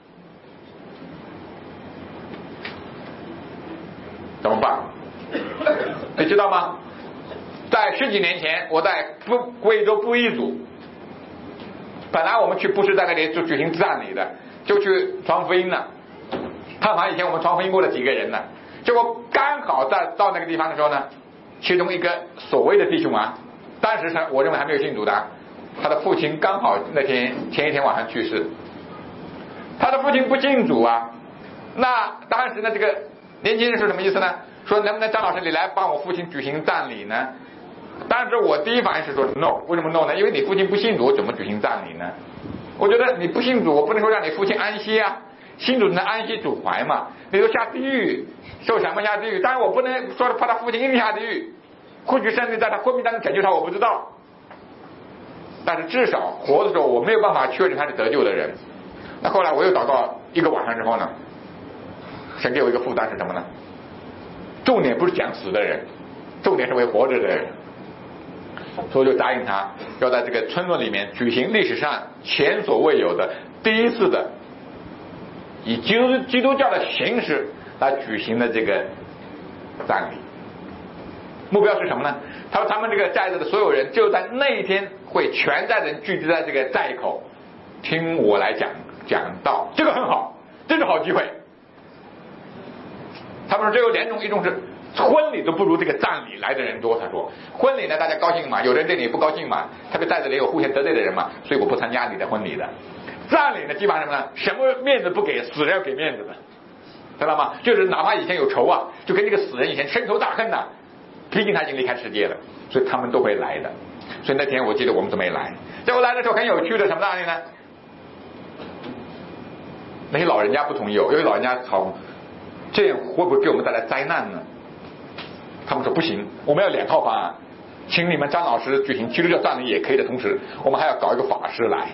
怎么办？你知道吗？在十几年前，我在不贵州布依族，本来我们去布施在那里就举行葬礼的，就去传福音了。探访以前我们传福音过了几个人呢，结果刚好在到那个地方的时候呢，其中一个所谓的弟兄啊，当时他我认为还没有信主的，他的父亲刚好那天前一天晚上去世，他的父亲不信主啊，那当时呢这个年轻人说什么意思呢？说能不能张老师你来帮我父亲举行葬礼呢？当时我第一反应是说 no， 为什么 no 呢？因为你父亲不信主，我怎么举行葬礼呢？我觉得你不信主，我不能说让你父亲安息啊，信主能安息主怀嘛，你都下地狱，受什么下地狱？当然我不能说怕他父亲一定下地狱，或许甚至在他昏迷当中拯救他，我不知道。但是至少活的时候我没有办法确认他是得救的人。那后来我又祷告一个晚上之后呢，神给我一个负担是什么呢？重点不是讲死的人，重点是为活着的人。所以我就答应他，要在这个村落里面举行历史上前所未有的第一次的以基督基督教的形式来举行的这个葬礼。目标是什么呢？他说他们这个寨子的所有人就在那一天会全寨人聚集在这个寨口听我来讲讲道，这个很好，这是好机会。他们说这有两种，一种是婚礼都不如这个葬礼来的人多。他说婚礼呢大家高兴嘛，有人对你不高兴嘛，特别在这里有互相得罪的人嘛，所以我不参加你的婚礼的。葬礼呢基本上什么呢？什么面子不给，死人要给面子的，知道吗？就是哪怕以前有仇啊，就跟这个死人以前深仇大恨呐、啊，毕竟他已经离开世界了，所以他们都会来的。所以那天我记得我们都没来。结果来的时候很有趣的什么道理呢？那些老人家不同意，有些老人家吵，这样会不会给我们带来灾难呢？他们说不行，我们要两套方案，请你们张老师举行基督教葬礼也可以的同时，我们还要搞一个法师来。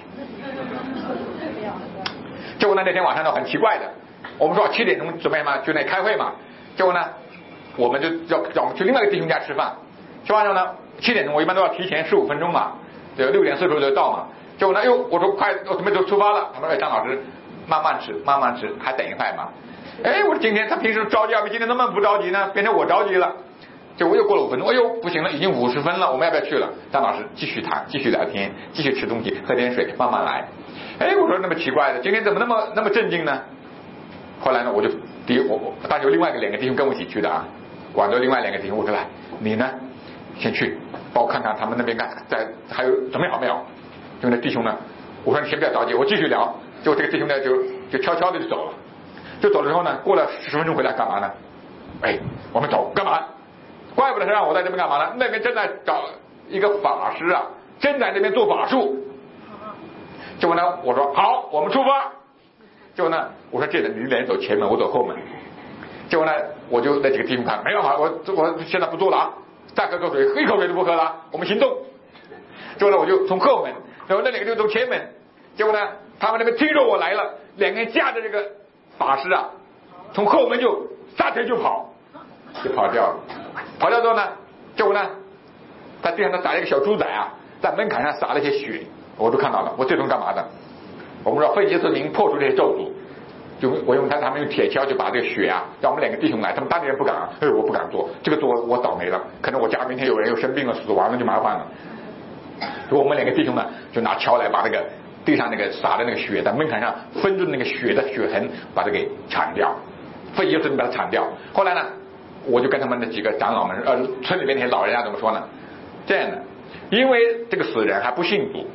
结果呢那天晚上呢很奇怪的，我们说七点钟准备嘛，就那开会嘛。结果呢我们就要让我们去另外一个弟兄家吃饭，吃完之后呢七点钟我一般都要提前十五分钟嘛，就六点四十就到嘛。结果呢哟我说快，我准备就出发了，他们说张老师慢慢吃慢慢吃，还等一会嘛。哎，我说今天他平时着急，要不今天能不能不着急呢？变成我着急了。结果又过了五分钟，哎呦不行了，已经五十分了，我们要不要去了？张老师继续谈，继续聊天，继续吃东西，喝点水，慢慢来。哎，我说那么奇怪的，今天怎么那么那么镇静呢？后来呢，我就第我我当时有另外一个两个弟兄跟我一起去的啊，广州另外两个弟兄，我说来你呢，先去帮我看看他们那边看在还有准备好没有？就那弟兄呢，我说你先不要着急，我继续聊。结果这个弟兄呢就就悄悄的就走了，就走了之后呢，过了十分钟回来干嘛呢？哎，我们走干嘛？怪不得是让我在这边干嘛呢？那边正在找一个法师啊，正在那边做法术。结果呢，我说好，我们出发。结果呢，我说这个你俩走前门，我走后门。结果呢，我就那几个弟兄看，没办法，我我现在不做了啊，再喝口水，一口水都不喝了，我们行动。结果呢，我就从后门，然后那两个就从前门。结果呢，他们那边听说我来了，两个人架着这个法师啊，从后门就撒腿就跑，就跑掉了。跑掉之后呢，结果呢，在地上他撒了一个小猪仔啊，在门槛上撒了一些血，我都看到了。我这种干嘛的？我们说费杰斯明破除这些咒诅，就我用他他们用铁锹就把这个血啊，让我们两个弟兄来，他们当地人不敢，哎，我不敢做，这个做我倒霉了，可能我家明天有人又生病了死亡了就麻烦了。所以我们两个弟兄呢，就拿锹来把那个地上那个撒的那个血在门槛上分出那个血的血痕，把它给铲掉，废就是把它铲掉。后来呢，我就跟他们那几个长老们，呃，村里边那些老人家怎么说呢？这样的，因为这个死人还不信主，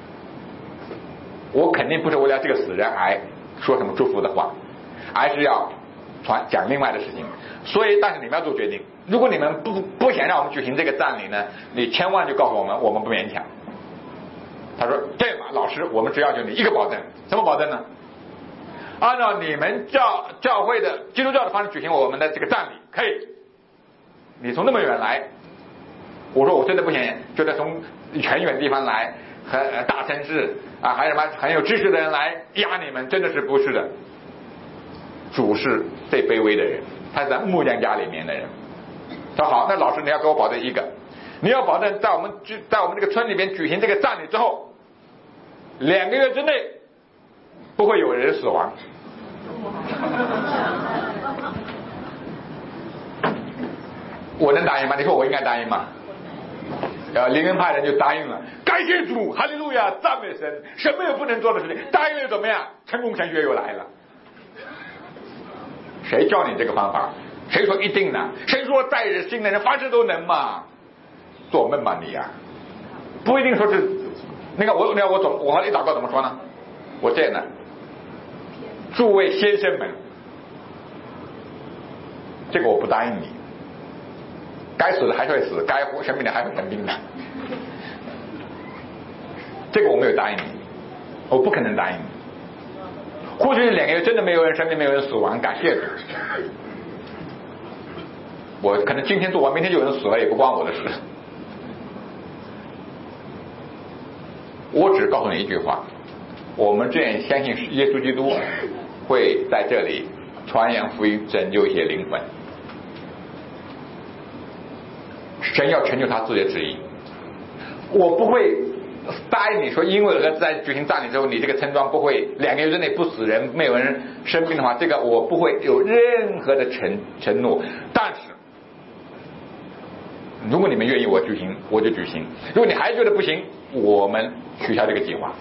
我肯定不是为了这个死人而说什么祝福的话，而是要传讲另外的事情。所以，但是你们要做决定。如果你们不不想让我们举行这个葬礼呢，你千万就告诉我们，我们不勉强。他说：“对嘛，老师，我们只要求你一个保证，什么保证呢？按照你们教教会的基督教的方式举行我们的这个葬礼，可以。你从那么远来，我说我真的不想，觉得从很远的地方来，和大城市啊，还有什么很有知识的人来压你们，真的是不是的。主是最卑微的人，他是在木匠家里面的人。他说好，那老师你要给我保证一个。”你要保证在我们在我们这个村里边举行这个葬礼之后，两个月之内不会有人死亡。我能答应吗？你说我应该答应吗？呃，灵恩派人就答应了，感谢主，哈利路亚，赞美神，什么也不能做的事情，答应了又怎么样？成功神学又来了。谁教你这个方法？谁说一定呢？谁说带着新的人凡事都能嘛？做梦吧你啊，不一定说是那个我那我总我一祷告怎么说呢？我这样的，诸位先生们，这个我不答应你，该死的还是会死，该生病的还会生病的，这个我没有答应你，我不可能答应你。或许两个月真的没有人生病，没有人死亡，感谢主。我可能今天做完，明天就有人死了，也不关我的事。我只告诉你一句话，我们这样相信耶稣基督会在这里传扬福音，拯救一些灵魂。神要成就他自己的旨意，我不会答应你说，因为在举行葬礼之后，你这个村庄不会两个月之内不死人，没有人生病的话，这个我不会有任何的承承诺。但是如果你们愿意我举行，我就举行；如果你还觉得不行，我们取消这个计划。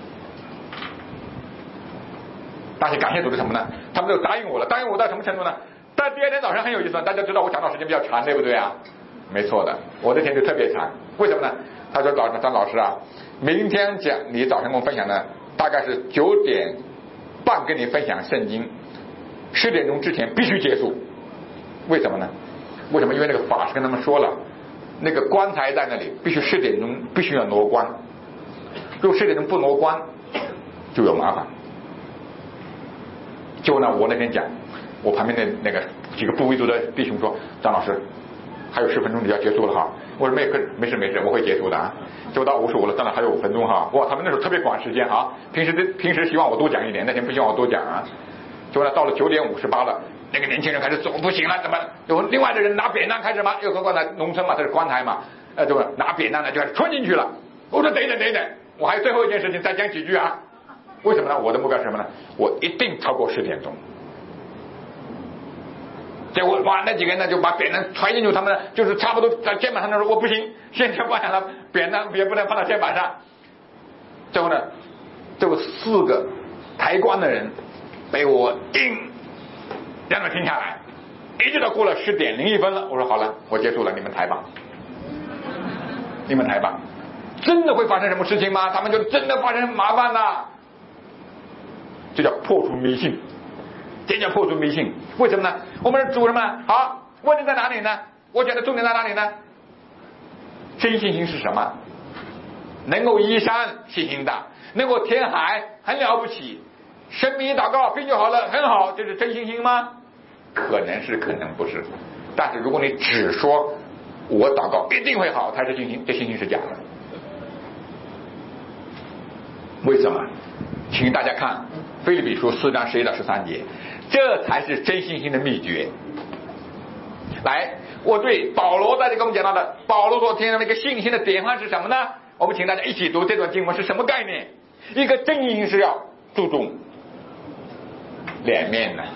但是感谢主是什么呢？他们都答应我了，答应我到什么程度呢？但第二天早上很有意思，大家知道我讲到时间比较长，对不对啊？没错的，我这天就特别长。为什么呢？他说老张老师啊，明天讲你早上跟我分享呢，大概是九点半跟你分享圣经，十点钟之前必须结束。为什么呢？为什么？因为那个法师跟他们说了，那个棺材在那里，必须十点钟必须要挪棺，如果十点钟不挪棺，就有麻烦。就呢，我那天讲，我旁边的那个几个不维族的弟兄说，张老师，还有十分钟就要结束了哈。我说没事没事没事，我会结束的啊。就到五十五了，当然还有五分钟哈。哇，他们那时候特别管时间哈，平时平时希望我多讲一点，那天不希望我多讲啊。就呢，到了九点五十八了，那个年轻人开始走不行了，怎么有另外的人拿扁担开始吗？又和刚才农村嘛，这是棺材嘛，呃，对吧？拿扁担呢就开始冲进去了。我说等等等等，我还有最后一件事情再讲几句啊。为什么呢？我的目标是什么呢？我一定超过十点钟。结果哇，那几个人呢就把扁担揣进去，他们就是差不多在肩膀上的时候，我不行，现在放下了扁担，也不能放到肩膀上。最后呢，这有四个抬棺的人被我硬让他们停下来，一直到过了十点零一分了，我说好了，我结束了，你们抬吧，你们抬吧。真的会发生什么事情吗？他们就真的发生麻烦了。这叫破除迷信，这叫破除迷信。为什么呢？我们是主什么？好，问题在哪里呢？我讲的重点在哪里呢？真信心是什么？能够移山信心大，能够填海很了不起，生命一祷告病就好了，很好，这是真信心吗？可能是，可能不是。但是如果你只说我祷告一定会好，它是信心，这信心是假的。为什么？请大家看腓立比书四章十一到十三节，这才是真信心的秘诀。来，我对保罗在这给我们讲到的，保罗所听到的一个信心的典范是什么呢？我们请大家一起读这段经文是什么概念？一个真信心是要注重脸面的。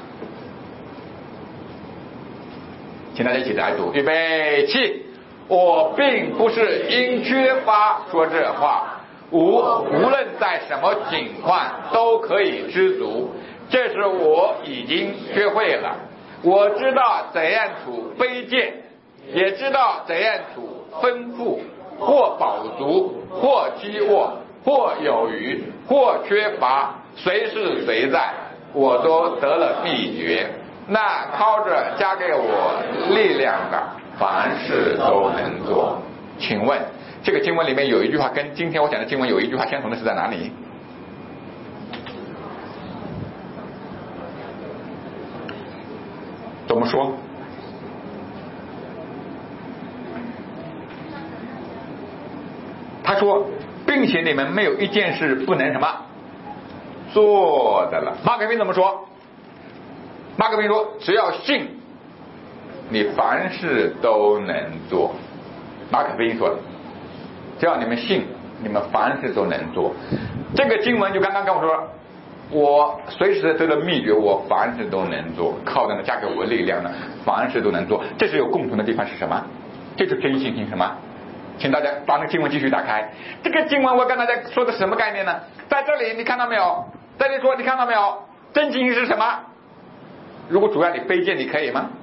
请大家一起来读，预备起！我并不是因缺乏说这话， 五，无论在什么情况都可以知足，这是我已经学会了。我知道怎样处卑贱，也知道怎样处丰富，或饱足，或饥饿，或有余，或缺乏，随是随在，我都得了秘诀。那靠着加给我力量的，凡事都能做。请问这个经文里面有一句话跟今天我讲的经文有一句话相同的是在哪里？怎么说？他说，并且你们没有一件事不能什么做的了。马可福音怎么说？马可福音说，只要信，你凡事都能做。马可福音说，只要你们信，你们凡事都能做。这个经文就刚刚跟我说，我随时得了秘诀，我凡事都能做，靠着呢加给我力量呢，凡事都能做。这是有共同的地方是什么？这是真信心什么？请大家把那个经文继续打开。这个经文我跟大家说的什么概念呢？在这里你看到没有？这里说你看到没有？真信心是什么？如果主要你卑贱，你可以吗？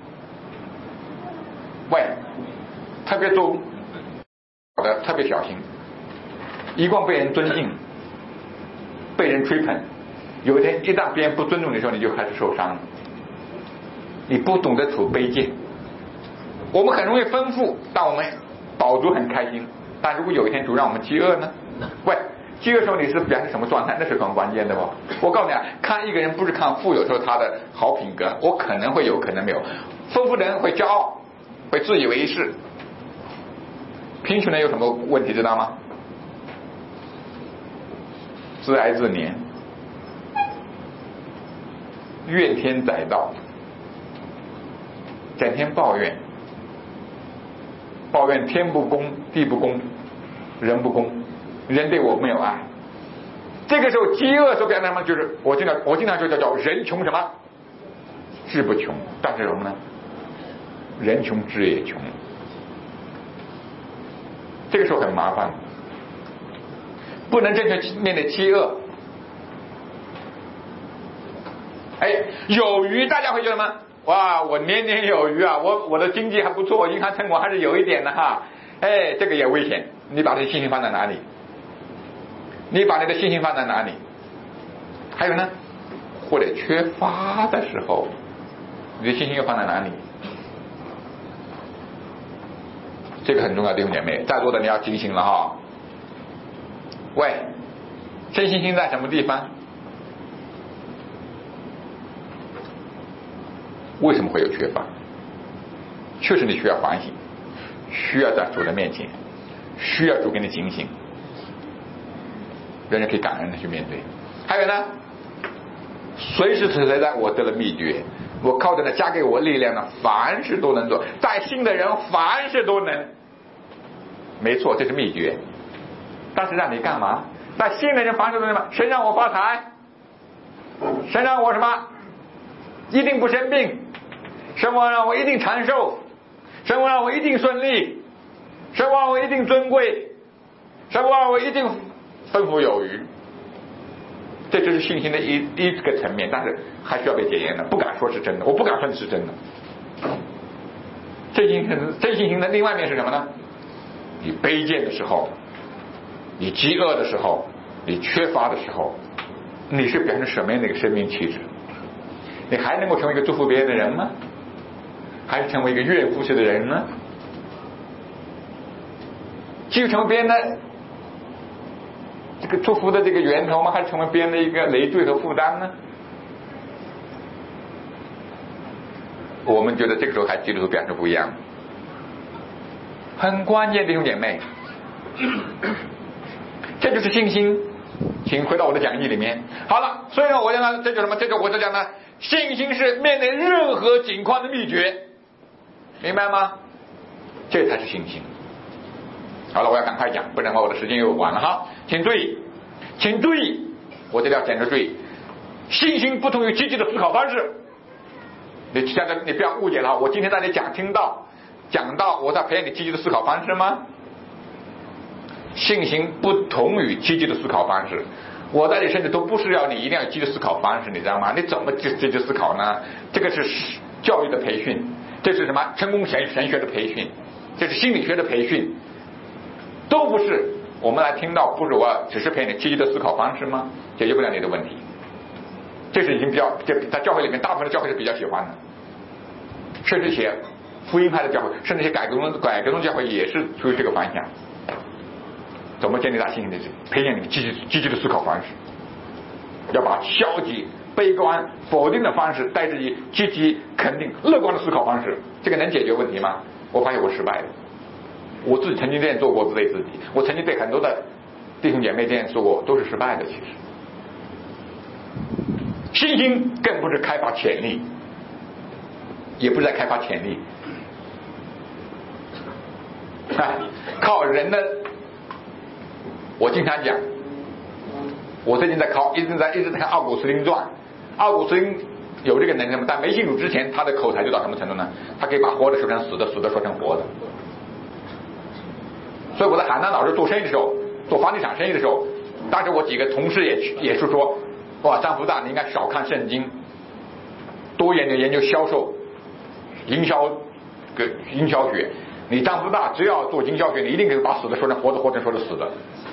喂，特别做好的特别小心，一贯被人尊敬，被人吹捧，有一天一旦别人不尊重你的时候，你就开始受伤了。你不懂得处卑贱，我们很容易丰富，但我们饱足很开心。但如果有一天主让我们饥饿呢？喂，饥饿的时候你是表现什么状态？那是很关键的哦。我告诉你啊，看一个人不是看富有时候他的好品格，我可能会有，可能没有。丰富的人会骄傲，会自以为是。贫穷人有什么问题知道吗？自哀自怜，怨天载道，整天抱怨，抱怨天不公地不公人不公，人对我没有爱。这个时候饥饿所表现什么？就是我经常我经常就叫叫人穷什么志不穷，但是什么呢？人穷志也穷。这个时候很麻烦，不能正确面对饥饿。哎，有余大家会觉得吗？哇，我年年有余啊，我我的经济还不错，银行存款还是有一点的哈。哎，这个也危险，你把你的信心放在哪里？你把你的信心放在哪里？还有呢，或者缺乏的时候，你的信心又放在哪里？这个很重要，弟兄姐妹，在座的你要警醒了哈。喂，真信心在什么地方？为什么会有缺乏？确实你需要反省，需要在主的面前，需要主给你警醒，人家可以感恩的去面对。还有呢，随时随在我得了秘诀，我靠着呢加给我力量呢，凡事都能做。在信的人凡事都能，没错，这是秘诀。但是让你干嘛？在信的人凡事都能什么？谁让我发财？谁让我什么？一定不生病？什么让我一定长寿？什么让我一定顺利？什么让我一定尊贵？什么让我一定丰富有余？这就是信心的一一个层面，但是还需要被检验的，不敢说是真的，我不敢说你是真的。真信心，真信心的另外一面是什么呢？你卑贱的时候，你饥饿的时候，你缺乏的时候，你是表现什么样的一个生命气质？你还能够成为一个祝福别人的人吗？还是成为一个怨妇式的人呢？继续成为别人的这个祝福的这个源头吗？还是成为别人的一个累赘和负担呢？我们觉得这个时候还基督徒表示不一样，很关键，弟兄姐妹，这就是信心。请回到我的讲义里面。好了，所以呢，我讲呢，这就什么？这就我就讲呢，信心是面对任何境况的秘诀，明白吗？这才是信心。好了，我要赶快讲，不然的话我的时间又晚了哈。请注意，请注意，我这里要讲个注意，信心不同于积极的思考方式。你现在你不要误解了，我今天在你讲听到讲到我在培养你积极的思考方式吗？ 信心不同于积极的思考方式。我在这里甚至都不是要你一定要积极思考方式，你知道吗？你怎么积积极思考呢？这个是教育的培训，这是什么成功神神学的培训，这是心理学的培训，都不是。我们来听到不是我只是培养你积极的思考方式吗？解决不了你的问题。这是已经比较，这在教会里面大部分的教会是比较喜欢的，甚至一些福音派的教会，甚至一些改革宗改革宗教会也是出于这个方向。怎么建立大信心的？培养你积极积极的思考方式，要把消极、悲观、否定的方式代之以积极、肯定、乐观的思考方式。这个能解决问题吗？我发现我失败了。我自己曾经这样做过，对自己，我曾经对很多的弟兄姐妹这样说过，都是失败的。其实，信心更不是开发潜力，也不是在开发潜力，哎，靠人的。我经常讲，我最近在考，一直在一直在看《奥古斯丁传》。奥古斯丁有这个能力，但没信主之前，他的口才就到什么程度呢？他可以把活的说成死的，死的说成活的。所以我在海南岛这做生意的时候，做房地产生意的时候，当时我几个同事也也是说，哇，张福大，你应该少看圣经，多研究研究销售、营销个营销学。你张福大只要做营销学，你一定可以把死的说成活的，活的说成死的。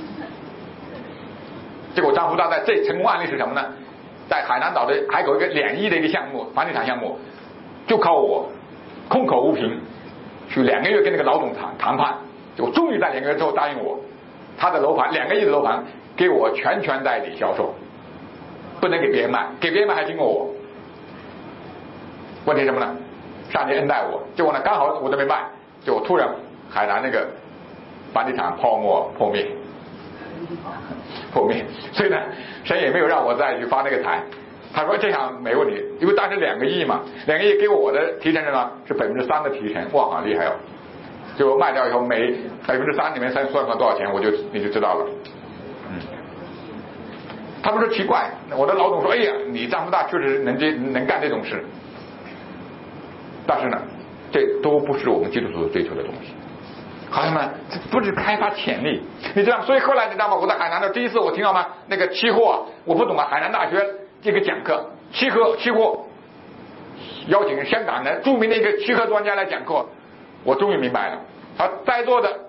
结果张福大在这成功案例是什么呢？在海南岛的海口一个两亿的一个项目，房地产项目，就靠我空口无凭，去两个月跟那个老总谈谈判，结果终于在两个月之后答应我，他的楼盘两个亿的楼盘给我全权代理销售，不能给别人卖，给别人卖还经过我。问题什么呢？上帝恩待我，结果呢刚好我都没卖，结果突然海南那个房地产泡沫破灭。破灭，所以呢，神也没有让我再去发那个财。他说这样没问题，因为当时两个亿嘛，两个亿给我的提成是呢是百分之三的提成，哇，好厉害哦！就卖掉以后，每百分之三里面算算算多少钱，我就你就知道了。嗯，他们说奇怪，我的老总说，哎呀，你丈夫大确实能这能干这种事，但是呢，这都不是我们基督徒追求的东西。好像呢，这不是开发潜力，你知道？所以后来你知道吗？我在海南的第一次我听到吗？那个期货，我不懂啊。海南大学这个讲课，期货期货，邀请香港的著名的一个期货专家来讲课，我终于明白了。他在座的，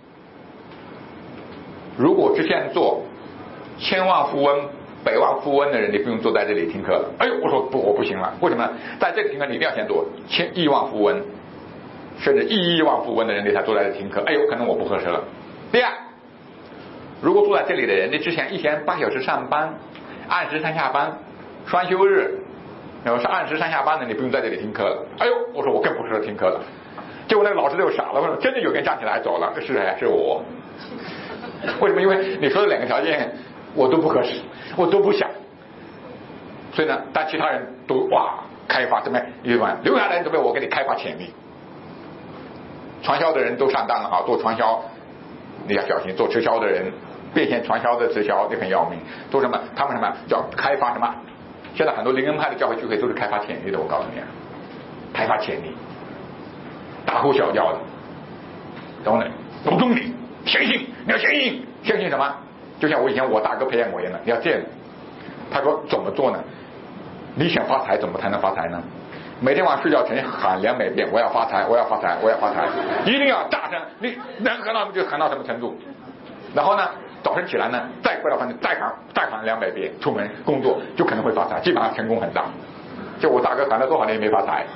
如果之前做千万富翁、百万富翁的人，你不用坐在这里听课了。哎呦，我说不，我不行了。为什么？在这里听课，你一定要先做千亿万富翁。甚至亿亿万富翁的人，你才坐在这听课，哎呦，可能我不合适了。第二，如果坐在这里的人，你之前一天八小时上班，按时上下班，双休日，然后是按时上下班的，你不用在这里听课了。哎呦，我说我更不适合听课了。结果那个老师就傻了，我说真的有人站起来走了，是谁？是我。为什么？因为你说的两个条件我都不合适，我都不想。所以呢，但其他人都哇开发怎么样？留留下来准备我给你开发潜力。传销的人都上当了哈，做传销你要小心，做直销的人，变现传销的直销也很要命。做什么？他们什么叫开发什么？现在很多灵恩派的教会聚会都是开发潜力的，我告诉你啊，开发潜力，大呼小叫的，然后呢，懂重点，相信，你要相信，相信什么？就像我以前我大哥培养我一样的，你要这样。他说怎么做呢？你想发财，怎么才能发财呢？每天晚上睡觉前喊两百遍，我要发财，我要发财，我要发财，一定要大声，你能喊到就喊到什么程度。然后呢，早晨起来呢，再回到房间再喊再喊两百遍，出门工作就可能会发财，基本上成功很大。就我大哥喊了多少年没发财，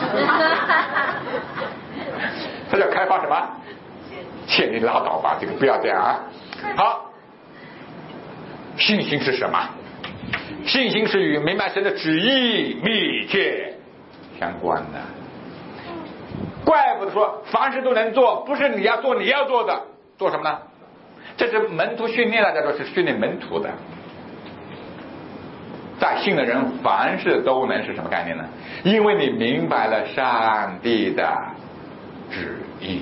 这叫开发什么？欠你拉倒吧，这个不要这样啊。好，信心是什么？信心是与明白神的旨意密切相关的。怪不得说凡事都能做，不是你要做你要做的，做什么呢？这是门徒训练，大家说是训练门徒的。在信的人凡事都能是什么概念呢？因为你明白了上帝的旨意。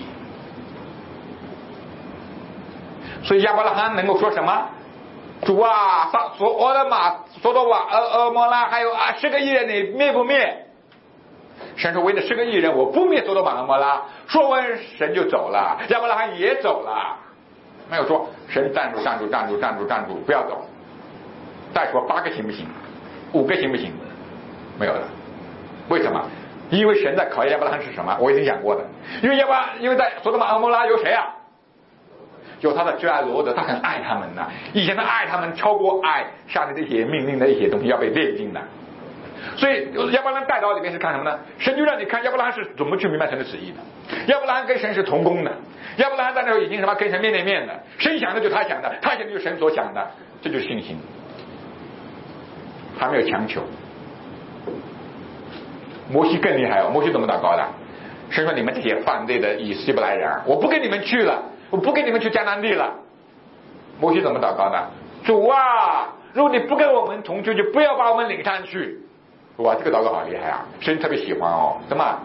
所以亚伯拉罕能够说什么？主啊，所我的马索多瓦、俄俄摩拉还有啊十个亿人，你灭不灭？神说为了十个亿人，我不灭索多玛俄摩拉。说完神就走了，亚伯拉罕也走了，没有说神站住站住站住站住站住，不要走。再说八个行不行？五个行不行？没有了。为什么？因为神在考验亚伯拉罕是什么？我已经讲过的。因为亚伯拉，因为在索多玛蛾摩拉有谁啊？有他的挚爱罗德，他很爱他们呐、啊。以前他爱他们超过爱上帝的一些命令的一些东西要被炼尽的。所以亚伯拉罕带到里面是看什么呢？神就让你看亚伯拉罕是怎么去明白神的旨意的。亚伯拉罕跟神是同工的，亚伯拉罕在那时候已经什么跟神面对面的，神想的就他想的，他想的就是神所想的，这就是信心。还没有强求。摩西更厉害哦，摩西怎么祷告的？神说你们这些犯罪的以希伯来人，我不跟你们去了，我不跟你们去迦南地了。摩西怎么祷告的？主啊，如果你不跟我们同去，就不要把我们领上去。哇，这个祷告好厉害啊，神特别喜欢哦。怎么？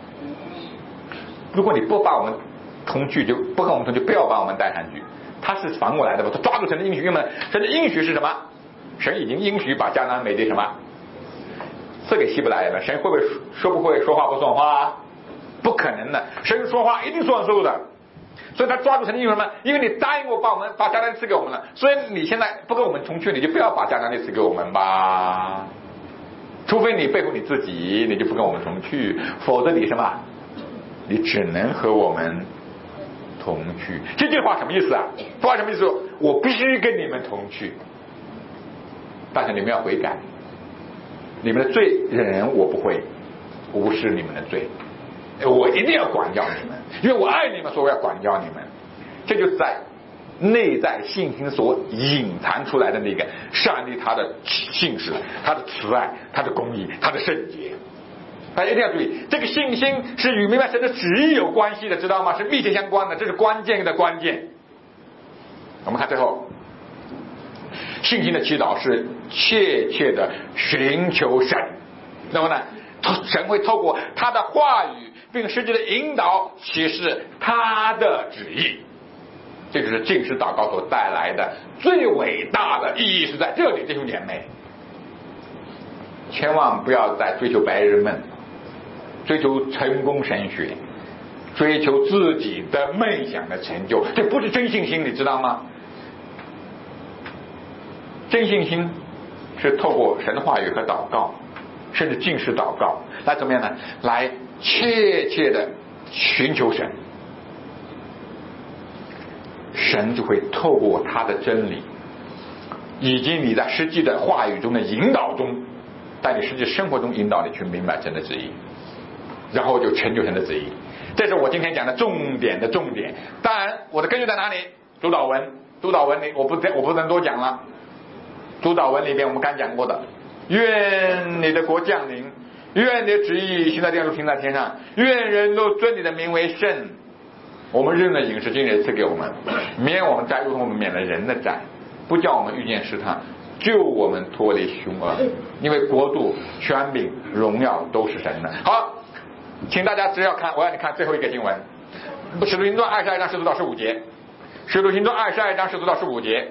如果你不把我们同去，就不跟我们同去，不要把我们带上去。他是反过来的吧？他抓住神的应许，因为神的应许是什么？神已经应许把迦南美地什么赐给希伯来人了。神会不会说不会说话不算话？不可能的，神说话一定算数的。所以他抓住神的应许什么？因为你答应我把我们把迦南赐给我们了，所以你现在不跟我们同去，你就不要把迦南地赐给我们吧。除非你背负你自己，你就不跟我们同去，否则你什么？你只能和我们同去。这句话什么意思啊？这话什么意思？我必须跟你们同去，但是你们要悔改，你们的罪忍我不会无视你们的罪，我一定要管教你们，因为我爱你们，所以我要管教你们。这就是在内在信心所隐藏出来的那个上帝他的信实，他的慈爱，他的公义，他的圣洁。大家一定要注意，这个信心是与明白神的旨意有关系的，知道吗？是密切相关的，这是关键的关键。我们看最后，信心的祈祷是切切的寻求神，那么呢，神会透过他的话语并实际的引导启示他的旨意。这就是禁食祷告所带来的最伟大的意义，是在这里，弟兄姐妹，千万不要再追求白日梦，追求成功神学，追求自己的梦想的成就，这不是真信心，你知道吗？真信心是透过神的话语和祷告，甚至禁食祷告来怎么样呢？来切切的寻求神，神就会透过他的真理以及你在实际的话语中的引导中，在你实际生活中引导你去明白神的旨意，然后就成就神的旨意。这是我今天讲的重点的重点。当然我的根据在哪里？主导文，主导文里我不我不能多讲了。主导文里边我们刚讲过的，愿你的国降临，愿你的旨意行在地上如行在天上，愿人都尊你的名为圣。我们日的饮食今日赐给我们，免我们债如同我们免了人的债，不叫我们遇见试探，救我们脱离凶恶，因为国度权柄荣耀都是神的。好，请大家只要看，我要你看最后一个经文，使徒行传二十二章十四到十五节，使徒行传二十二章十四到十五节，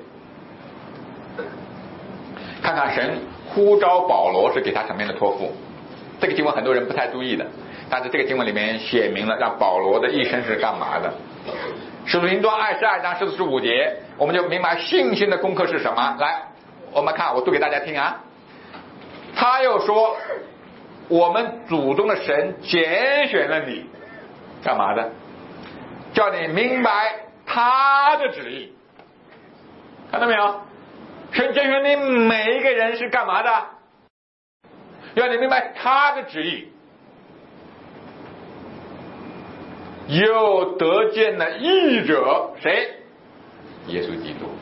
看看神呼召保罗是给他什么样的托付。这个经文很多人不太注意的，但是这个经文里面写明了让保罗的一生是干嘛的。使徒行传二十二章十四十五节，我们就明白信心的功课是什么。来，我们看，我读给大家听啊。他又说，我们祖宗的神拣选了你，干嘛的？叫你明白他的旨意。看到没有？神拣选你每一个人是干嘛的？要你明白他的旨意。又得见了义者，谁？耶稣基督。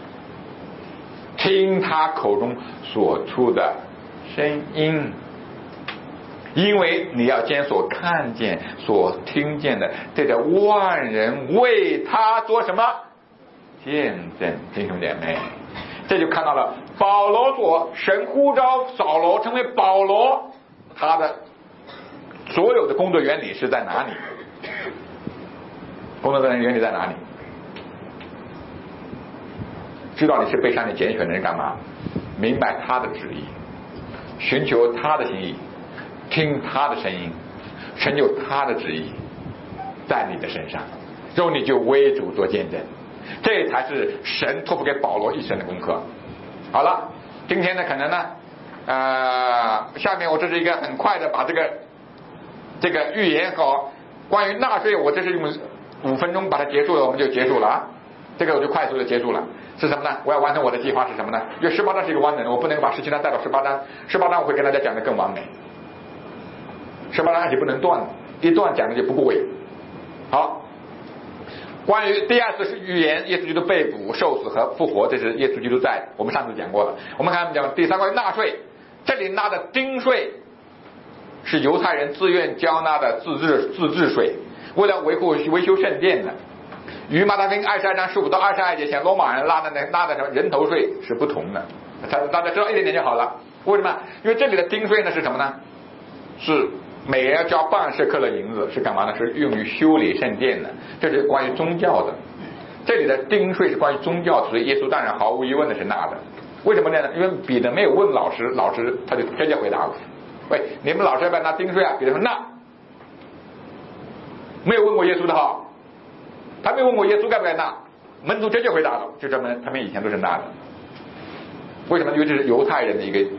听他口中所出的声音，因为你要将所看见所听见的这个万人为他做什么见证。弟兄姐妹，这就看到了保罗所神呼召扫罗成为保罗，他的所有的工作原理是在哪里？工作的原理在哪里？知道你是被上帝拣选的人干嘛？明白他的旨意，寻求他的心意，听他的声音，成就他的旨意在你的身上，然后你就为主做见证。 这才是神托付给保罗一生的功课。好了，今天呢可能呢呃下面我这是一个很快的把这个这个预言和关于纳税，我这是用五分钟把它结束了，我们就结束了啊。这个我就快速的结束了。是什么呢？我要完成我的计划是什么呢？因为十八章是一个完整的，我不能把十七章带到十八章，十八章我会跟大家讲的更完美。十八章而且不能断，一断讲的就不过位。好，关于第二次是预言耶稣基督被捕、受死和复活，这是耶稣基督在我们上次讲过了。我们看讲第三关于纳税，这里纳的丁税是犹太人自愿交纳的自治自治税，为了维护维修圣殿的。与马太福音二十二章十五到二十二节前罗马人拉的那拉的什么人头税是不同的，大家知道一点点就好了。为什么？因为这里的丁税呢是什么呢？是每人要交半舍克勒银子，是干嘛呢？是用于修理圣殿的，这是关于宗教的。这里的丁税是关于宗教，所以耶稣当然毫无疑问的是纳的。为什么呢？因为彼得没有问老师，老师他就直接回答了。喂，你们老师要不要拿丁税啊？彼得说纳。没有问过耶稣的哈。他没问过耶稣该不该纳，门徒直接回答了，就这么他们以前都是纳的。为什么？因为这是犹太人的一个